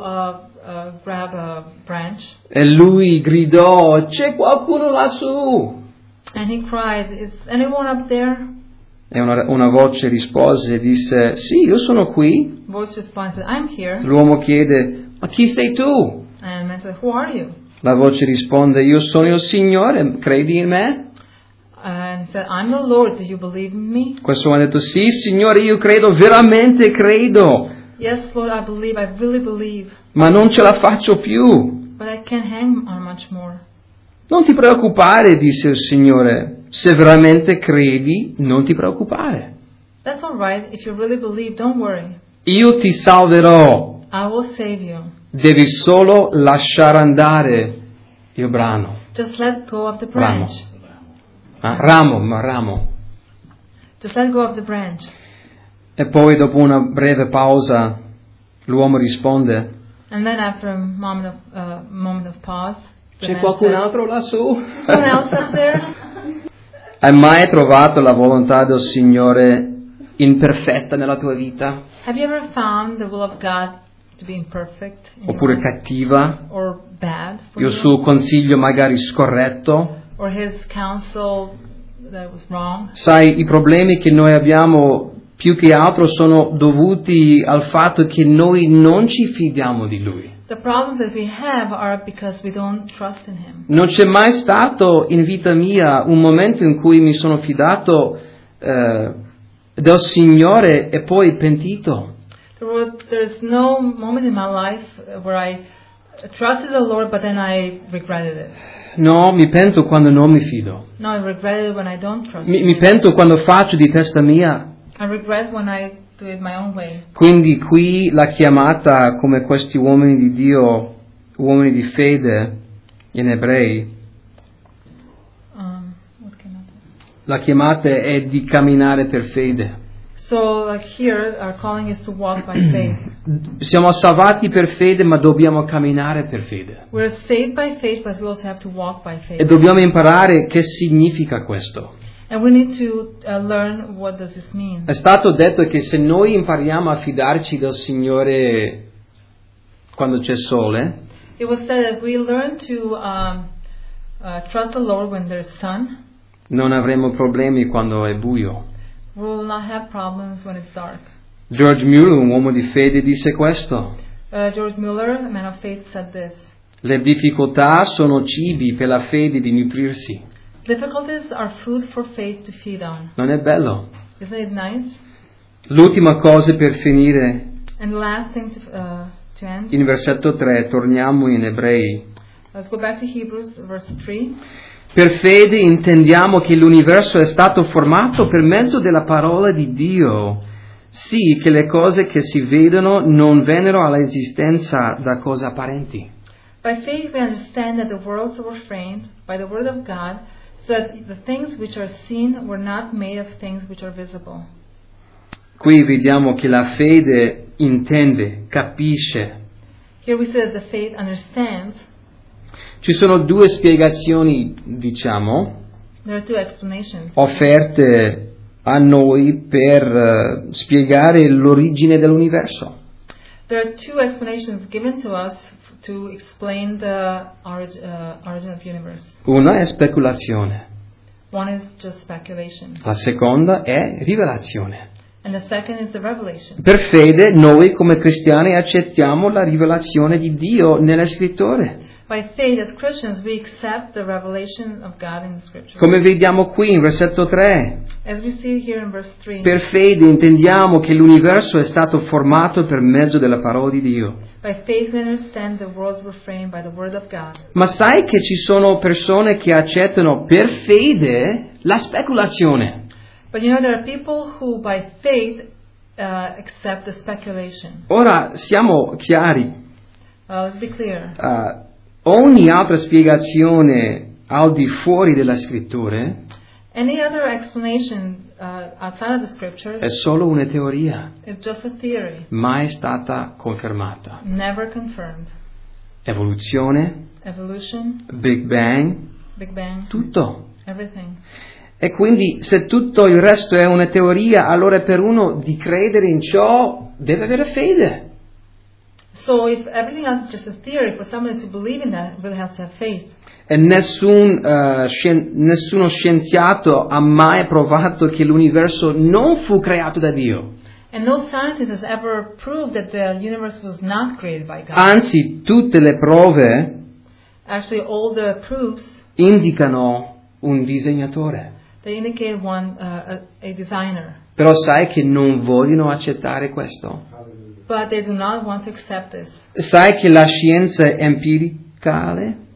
grab a branch, E lui gridò: c'è qualcuno lassù? and he cried, "Is anyone up there?" E una voce rispose e disse: sì, io sono qui. Voice responded, "I'm here." L'uomo chiede: ma chi sei tu? And man said, "Who are you?" La voce risponde: io sono il Signore, credi in me? and said, I'm the Lord, do you believe in me? Questo uomo ha detto, sì Signore, io credo, veramente credo, Yes, Lord, I really believe, ma non ce la faccio più. but I can't hang on much more. Non ti preoccupare, disse il Signore, se veramente credi, non ti preoccupare. That's all right. If you really believe, don't worry. Io ti salverò, I will save you. devi solo lasciare andare il brano. Just let go of the branch. Ramo. Just let go of the branch. E poi dopo una breve pausa l'uomo risponde, And then after a moment of pause, the c'è man qualcun said, altro lassù? Someone else up there? Hai mai trovato la volontà del Signore imperfetta nella tua vita? Have you ever found the will of God to be imperfect in your Oppure life? cattiva? Or bad for Il you? suo consiglio magari scorretto? Or his counsel that was wrong? Sai, i problemi che noi abbiamo più che altro sono dovuti al fatto che noi non ci fidiamo di Lui. The problems that we have are because we don't trust in Him. Non c'è mai stato in vita mia un momento in cui mi sono fidato del Signore e poi pentito. There's no moment in my life where I trusted the Lord, but then I regretted it. No, mi pento quando non mi fido. No, I regret it when I don't trust Mi Him. pento quando faccio di testa mia. I regret when I do it my own way. Quindi qui la chiamata, come questi uomini di Dio, uomini di fede in ebrei, What can I do? la chiamata è di camminare per fede. So, like here, our calling is to walk by faith. Siamo salvati per fede, ma dobbiamo camminare per fede. We're saved by faith, but we also have to walk by E faith. dobbiamo imparare che significa questo. And we need to learn what does this mean. È stato detto che se noi impariamo a fidarci del Signore quando c'è sole, It was said that we learn to trust the Lord when there's sun. non avremo problemi quando è buio. We will not have problems when it's dark. George Mueller, un uomo di fede, disse questo. George Mueller, a man of faith, said this. Le difficoltà sono cibi per la fede di nutrirsi. Difficulties are food for faith to feed on. Non è bello? Isn't it nice? L'ultima cosa per finire, And the last thing to end, in versetto 3, torniamo in Ebrei. let's go back to Hebrews, verse 3. Per fede intendiamo che l'universo è stato formato per mezzo della parola di Dio. Sì, che le cose che si vedono non vennero all'esistenza da cose apparenti. By faith we understand that the worlds were framed by the word of God, so that the things which are seen were not made of things which are visible. Qui vediamo che la fede intende, capisce. Here we see that the faith understands. Ci sono due spiegazioni, diciamo, There are two explanations offerte a noi per spiegare l'origine dell'universo. There are two explanations given to us to explain the origin of the universe. Una è speculazione, One is just speculation, la seconda è rivelazione. and the second is the revelation. Per fede noi come cristiani accettiamo la rivelazione di Dio nelle scritture. By faith, as Christians, we accept the revelation of God in the Scripture. Come vediamo qui in versetto 3, As we see here in verse 3, per fede intendiamo che l'universo è stato formato per mezzo della parola di Dio. by faith we understand the worlds were framed by the word of God. Ma sai che ci sono persone che accettano per fede la speculazione? But you know, there are people who by faith accept the speculation. Ora siamo chiari, Let's be clear. ogni altra spiegazione al di fuori delle scritture Any other explanation outside of the Scriptures è solo una teoria, is just a theory, mai stata confermata. never confirmed. Evoluzione, Evolution, Big Bang, Big Bang, tutto. everything. E quindi se tutto il resto è una teoria, allora per uno di credere in ciò deve avere fede. So if everything else is just a theory, for someone to believe in that, really has to have faith. E nessuno scienziato ha mai provato che l'universo non fu creato da Dio. And no scientist has ever proved that the universe was not created by God. Anzi, tutte le prove Actually, all the proofs indicano un disegnatore. They indicate one, a designer. Però sai che non vogliono accettare questo? But they do not want to accept this. Sai che la scienza empirica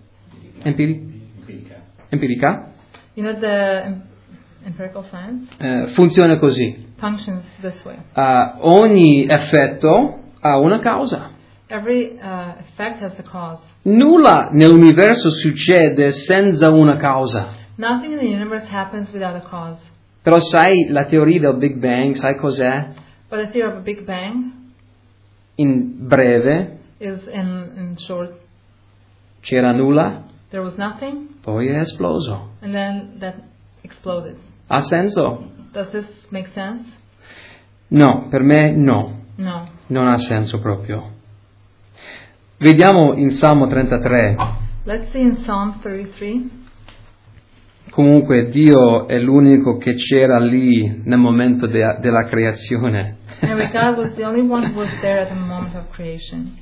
You know, the empirical science funziona così. functions this way. Ogni effetto ha una causa. Every effect has a cause. Nulla nell'universo succede senza una causa. Nothing in the universe happens without a cause. Però sai la teoria del Big Bang, sai cos'è? But the theory of a Big Bang In breve, is, in short, c'era nulla, there was nothing, poi è esploso. and then that exploded. Ha senso? Does this make sense? No, per me no, No. non ha senso proprio. Vediamo in Salmo 33. Let's see in Psalm 33. Comunque Dio è l'unico che c'era lì nel momento della creazione. And God was the only one who was there at the moment of creation.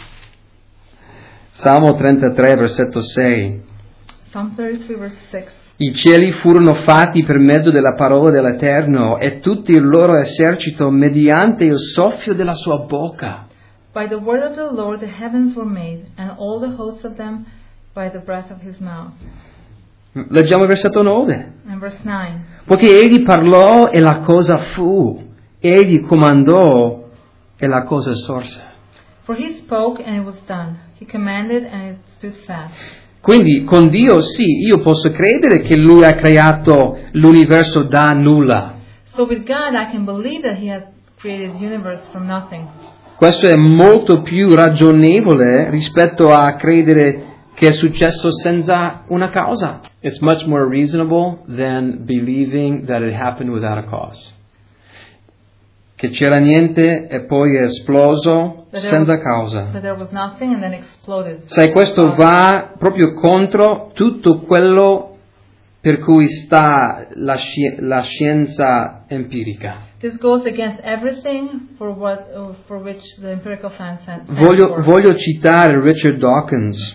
Salmo 33, versetto 6. Psalm 33, verse 6. I cieli furono fatti per mezzo della parola dell'Eterno e tutto il loro esercito mediante il soffio della sua bocca. By the word of the Lord the heavens were made, and all the hosts of them by the breath of his mouth. Leggiamo il versetto 9. And verse 9. Poiché egli parlò e la cosa fu, egli comandò e la cosa sorse. For he spoke and it was done. He commanded and it stood fast. Quindi con Dio sì, io posso credere che Lui ha creato l'universo da nulla. So with God I can believe that he has created the universe from nothing. Questo è molto più ragionevole rispetto a credere che è successo senza una causa. It's much more reasonable than believing that it happened without a cause. Che c'era niente e poi è esploso senza causa. That there was nothing and then exploded. Sai, questo va proprio contro tutto quello per cui sta la scienza empirica. This goes against everything for which the empirical science stands for. Voglio citare Richard Dawkins.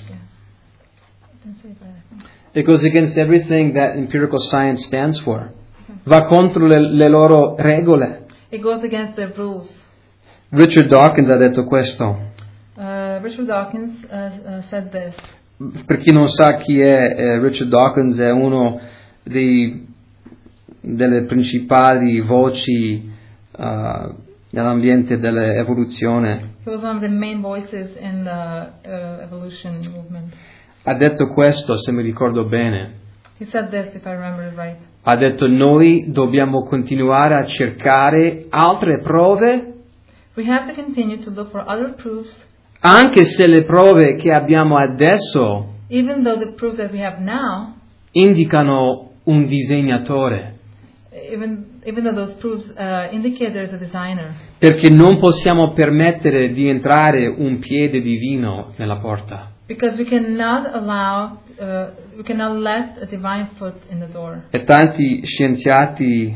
It goes against everything that empirical science stands for. Va contro le loro regole. It goes against their rules. Richard Dawkins ha detto questo. Richard Dawkins said this. Per chi non sa chi è, Richard Dawkins è uno delle principali voci nell'ambiente dell'evoluzione. He was one of the main voices in the evolution movement. Ha detto questo, se mi ricordo bene. He said this, if I remember it right. Ha detto: noi dobbiamo continuare a cercare altre prove, We have to continue to look for other proofs, anche se le prove che abbiamo adesso even though the proofs that we have now, indicano un disegnatore. even though those proofs indicate there is a designer. Perché non possiamo permettere di entrare un piede divino nella porta. Because we cannot let a divine foot in the door. E tanti scienziati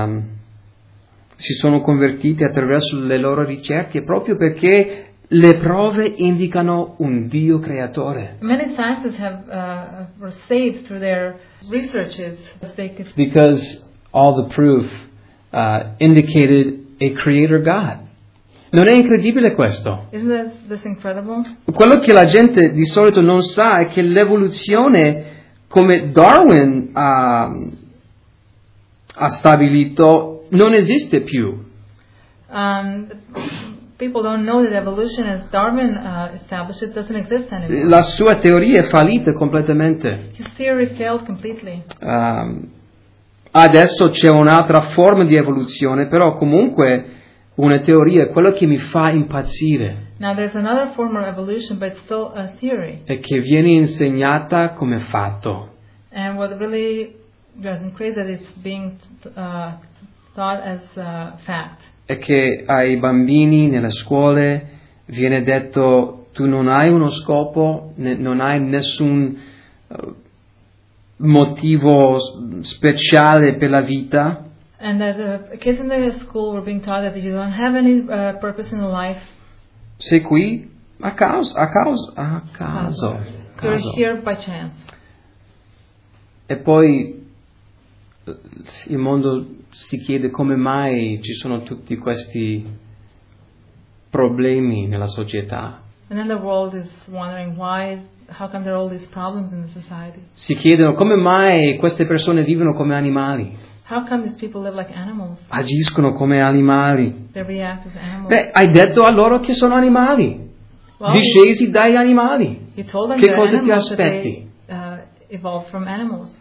si sono convertiti attraverso le loro ricerche proprio perché le prove indicano un Dio creatore. Many scientists were saved through their researches. Because all the proof indicated a creator God. Non è incredibile questo? Isn't this incredible? Quello che la gente di solito non sa è che l'evoluzione, come Darwin ha stabilito, non esiste più. People don't know that evolution, as Darwin established it, doesn't exist anymore. La sua teoria è fallita completamente. His theory failed completely. Adesso c'è un'altra forma di evoluzione, però comunque una teoria è quello che mi fa impazzire. Now there's another form of evolution, but it's still a theory. E che viene insegnata come fatto. And what really drives me crazy is that it's being taught as fact. E che ai bambini nelle scuole viene detto: tu non hai uno scopo, non hai nessun motivo speciale per la vita. And that kids in the school were being taught that you don't have any purpose in life. Sei qui a caso. You're here by chance. E poi il mondo si chiede come mai ci sono tutti questi problemi nella società. And then the world is wondering how come there are all these problems in the society? Si chiedono come mai queste persone vivono come animali, How come these people live like animals? agiscono come animali. They react as animals. Beh, hai detto a loro che sono animali, Well, discesi dagli animali. you told them Che they're cosa ti animals, that aspetti? they evolved from animals.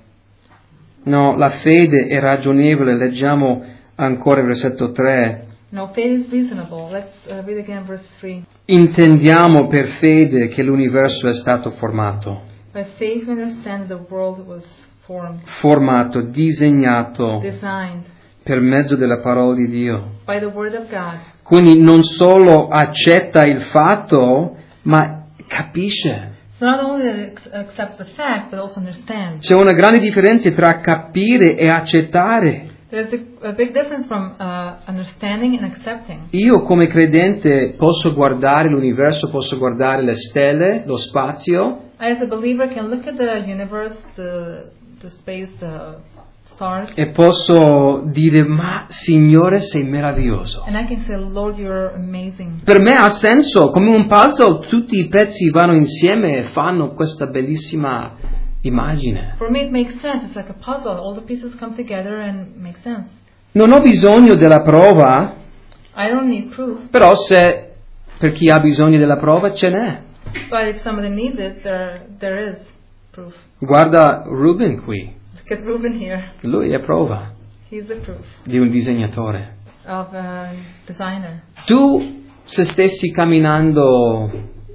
No, la fede è ragionevole. Leggiamo ancora il versetto 3. No, faith is reasonable. Let's read again verse 3. Intendiamo per fede che l'universo è stato formato, By faith we understand that the world was formato, disegnato designed per mezzo della parola di Dio. by the word of God. Quindi non solo accetta il fatto, ma capisce. So not only that it accepts the fact, but also understands. C'è una grande differenza tra capire e accettare. There's a big difference from understanding and accepting. Io come credente posso guardare l'universo, posso guardare le stelle, lo spazio, I as a believer can look at the universe, the space, the stars, e posso dire, ma Signore sei meraviglioso. and I can say, Lord, you're amazing. Per me ha senso, come un puzzle, tutti i pezzi vanno insieme e fanno questa bellissima immagine. For me it makes sense. It's like a puzzle. All the pieces come together and make sense. Non ho bisogno della prova, I don't need proof. però se per chi ha bisogno della prova ce n'è. But if somebody needs it, there is proof. Guarda Ruben qui, Look at Reuben here. lui è prova He's the proof di un disegnatore. of a designer. Tu, se stessi camminando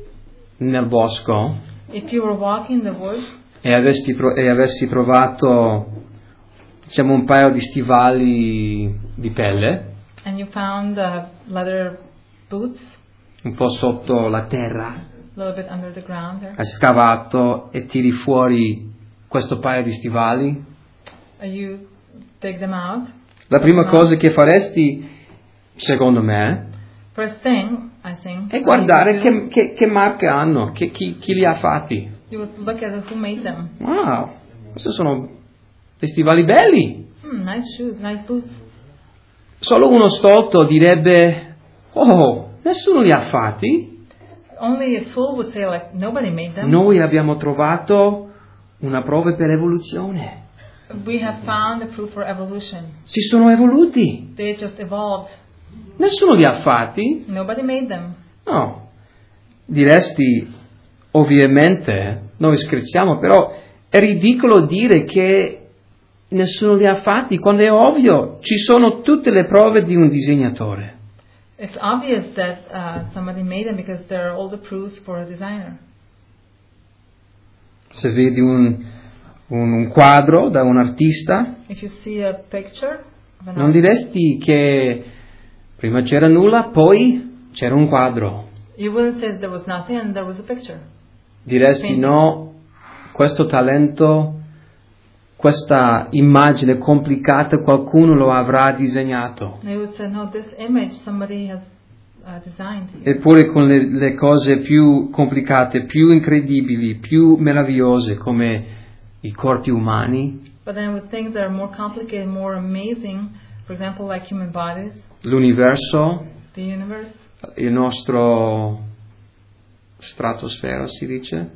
nel bosco If you were walking in the woods e avessi trovato, diciamo, un paio di stivali di pelle, and you found leather boots un po' sotto la terra, a little bit under the ground there, hai scavato e tiri fuori questo paio di stivali, you dig them out. la prima cosa che faresti, secondo me, First thing, I think, è guardare che marche hanno, chi li ha fatti. you would look at who made them. Wow, questi sono dei stivali belli. Nice shoes, nice boots. Solo uno stolto direbbe, oh, nessuno li ha fatti. Only a fool would say, like, nobody made them. Noi abbiamo trovato una prova per evoluzione. We have found a proof for evolution. Si sono evoluti. They just evolved. Nessuno li ha fatti. Nobody made them. No. Diresti, ovviamente, noi scherziamo, però è ridicolo dire che nessuno li ha fatti quando è ovvio, ci sono tutte le prove di un disegnatore. It's obvious that somebody made them because there are all the proofs for a designer. Se vedi un quadro da un artista, If you see a picture of an non artist, diresti che prima c'era nulla, poi c'era un quadro. you wouldn't say there was nothing and there was a picture. Diresti no, questo talento, questa immagine complicata qualcuno lo avrà disegnato. And you would say, no, this image somebody has designed here. Eppure con le cose più complicate, più incredibili, più meravigliose come i corpi umani, But then with things that are more complicated, more amazing, for example, like human bodies, l'universo, the universe, il nostro stratosfera si dice?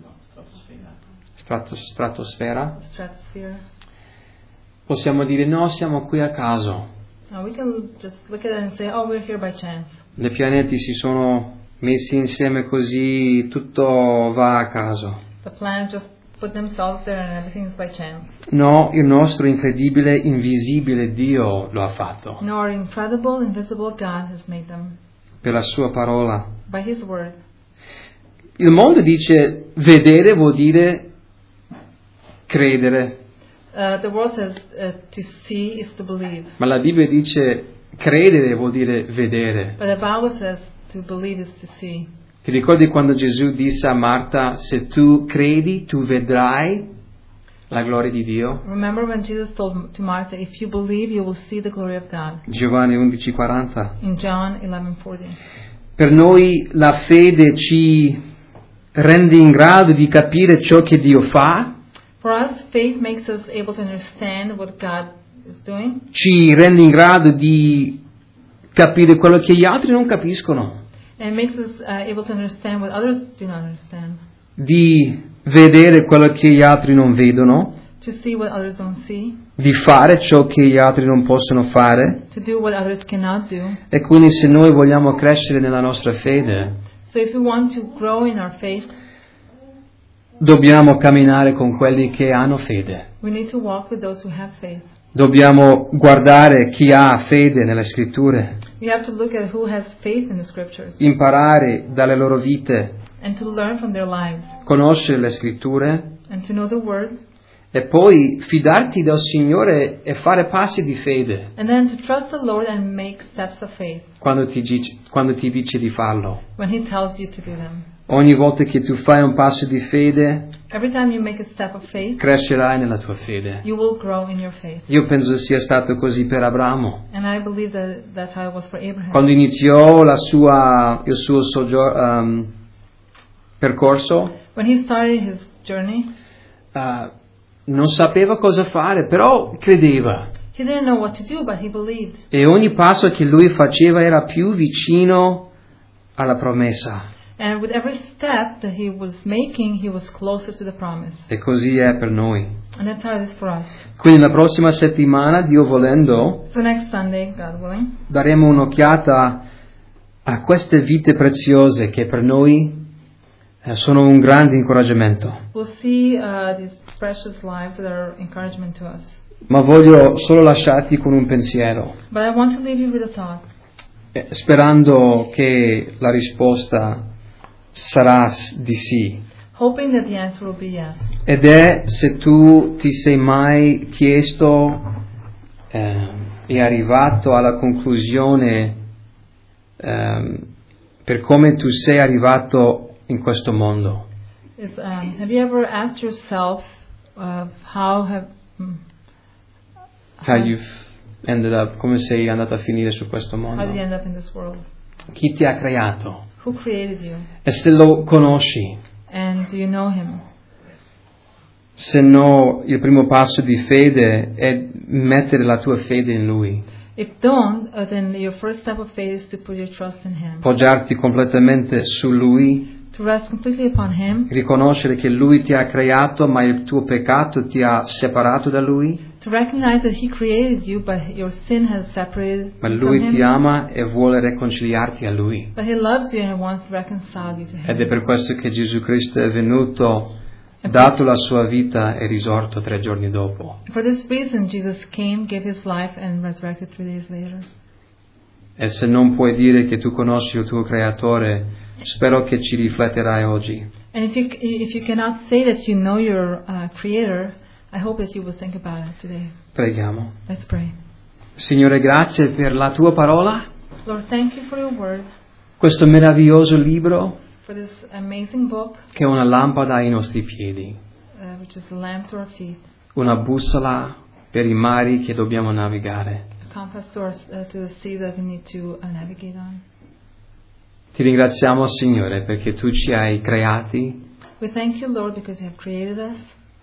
Stratosfera. the stratosphere. Possiamo dire no, siamo qui a caso. Now we can just look at it and say, oh, we're here by chance. I pianeti si sono messi insieme così, tutto va a caso. The planets just put themselves there and everything is by chance. No, il nostro incredibile, invisibile Dio lo ha fatto. No, our incredible, invisible God has made them Per la sua parola. by His word. Il mondo dice vedere vuol dire credere, The world says to see is to believe. ma la Bibbia dice credere vuol dire vedere. But the Bible says to believe is to see. Ti ricordi quando Gesù disse a Marta, se tu credi, tu vedrai la gloria di Dio? Remember when Jesus told to Martha, if you believe, you will see the glory of God. Giovanni 11:40. In John 11:40. Per noi la fede ci rende in grado di capire ciò che Dio fa, For us, faith makes us able to understand what God is doing. Ci rende in grado di capire quello che gli altri non capiscono, And it makes us able to understand what others do not understand. di vedere quello che gli altri non vedono, To see what others don't see. di fare ciò che gli altri non possono fare. To do what others cannot do. E quindi se noi vogliamo crescere nella nostra fede, So if we want to grow in our faith, dobbiamo camminare con quelli che hanno fede. we need to walk with those who have faith. Dobbiamo guardare chi ha fede nelle scritture, We have to look at who has faith in the scriptures imparare dalle loro vite, and to learn from their lives conoscere le scritture and to know the word e poi fidarti del Signore e fare passi di fede and then to trust the Lord and make steps of faith quando ti dice di farlo. when He tells you to do them. Ogni volta che tu fai un passo di fede, Every time you make a step of faith, crescerai nella tua fede. you will grow in your faith. Io penso sia stato così per Abramo. And I believe that that's how it was for Abraham. Quando iniziò il suo percorso, When he started his journey, non sapeva cosa fare, però credeva. he didn't know what to do, but he believed. E ogni passo che lui faceva era più vicino alla promessa. And with every step that he was making, he was closer to the promise. E così è per noi. And that's how it is for us. Quindi la prossima settimana, Dio volendo, So next Sunday, God willing, daremo un'occhiata a queste vite preziose che per noi sono un grande incoraggiamento. we'll see these precious lives that are encouragement to us. Ma voglio solo lasciarti con un pensiero, But I want to leave you with a thought, sperando che la risposta sarà di sì. hoping that the answer will be yes. Ed è se tu ti sei mai chiesto e arrivato alla conclusione per come tu sei arrivato in questo mondo. Have you ever asked yourself how You've ended up, come sei andato a finire su questo did you mondo? end up in this world? Chi ti ha creato? Who created you? E se lo conosci? And do you know Him? Se no, il primo passo di fede è mettere la tua fede in Lui. If don't, then your first step of faith is to put your trust in Him. Poggiarti completamente su Lui, To rest completely upon Him. riconoscere che Lui ti ha creato, ma il tuo peccato ti ha separato da Lui, To recognize that He created you, but your sin has separated ma you Lui from ti Him. ama e vuole riconciliarti a Lui. But He loves you and wants to reconcile you to Him. Ed è per questo che Gesù Cristo è venuto, dato la sua vita e risorto 3 giorni dopo. For this reason, Jesus came, gave His life, and resurrected 3 days later. E se non puoi dire che tu conosci il tuo Creatore, spero che ci rifletterai oggi. And if you cannot say that you know your Creator, I hope that you will think about it today. Preghiamo. Let's pray. Signore, grazie per la tua parola, Lord, thank you for your word, questo meraviglioso libro for this amazing book, che è una lampada ai nostri piedi, which is a lamp to our feet, una bussola per i mari che dobbiamo navigare. a compass to the sea that we need to navigate on. Ti ringraziamo, Signore, perché tu ci hai creati We thank you, Lord, because you have created us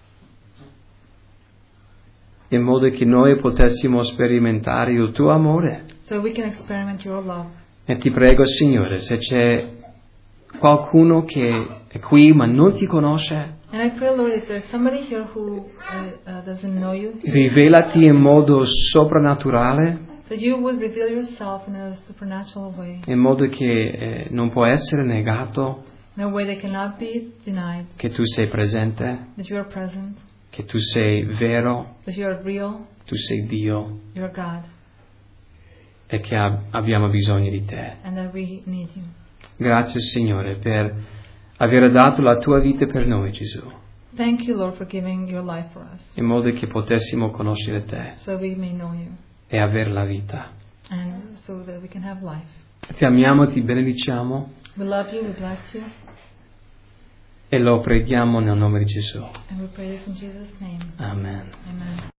in modo che noi potessimo sperimentare il tuo amore. so we can experiment your love. E ti prego, Signore, se c'è qualcuno che è qui ma non ti conosce, And I pray, Lord, if there's somebody here who doesn't know you, rivelati in modo soprannaturale, that you would reveal yourself in a supernatural way, in modo che non può essere negato in a way that cannot be denied, che tu sei presente, that you are present, che tu sei vero, that you are real, tu sei Dio you are God, e che abbiamo bisogno di te. and that we need you. Grazie, Signore, per aver dato la tua vita per noi, Gesù, Thank you, Lord, for giving your life for us, in modo che potessimo conoscere te so we may know you, e avere la vita. and so that we can have life. Ti amiamo, ti benediciamo We love you, we bless you, e lo preghiamo nel nome di Gesù. and we pray this in Jesus' name. Amen. Amen.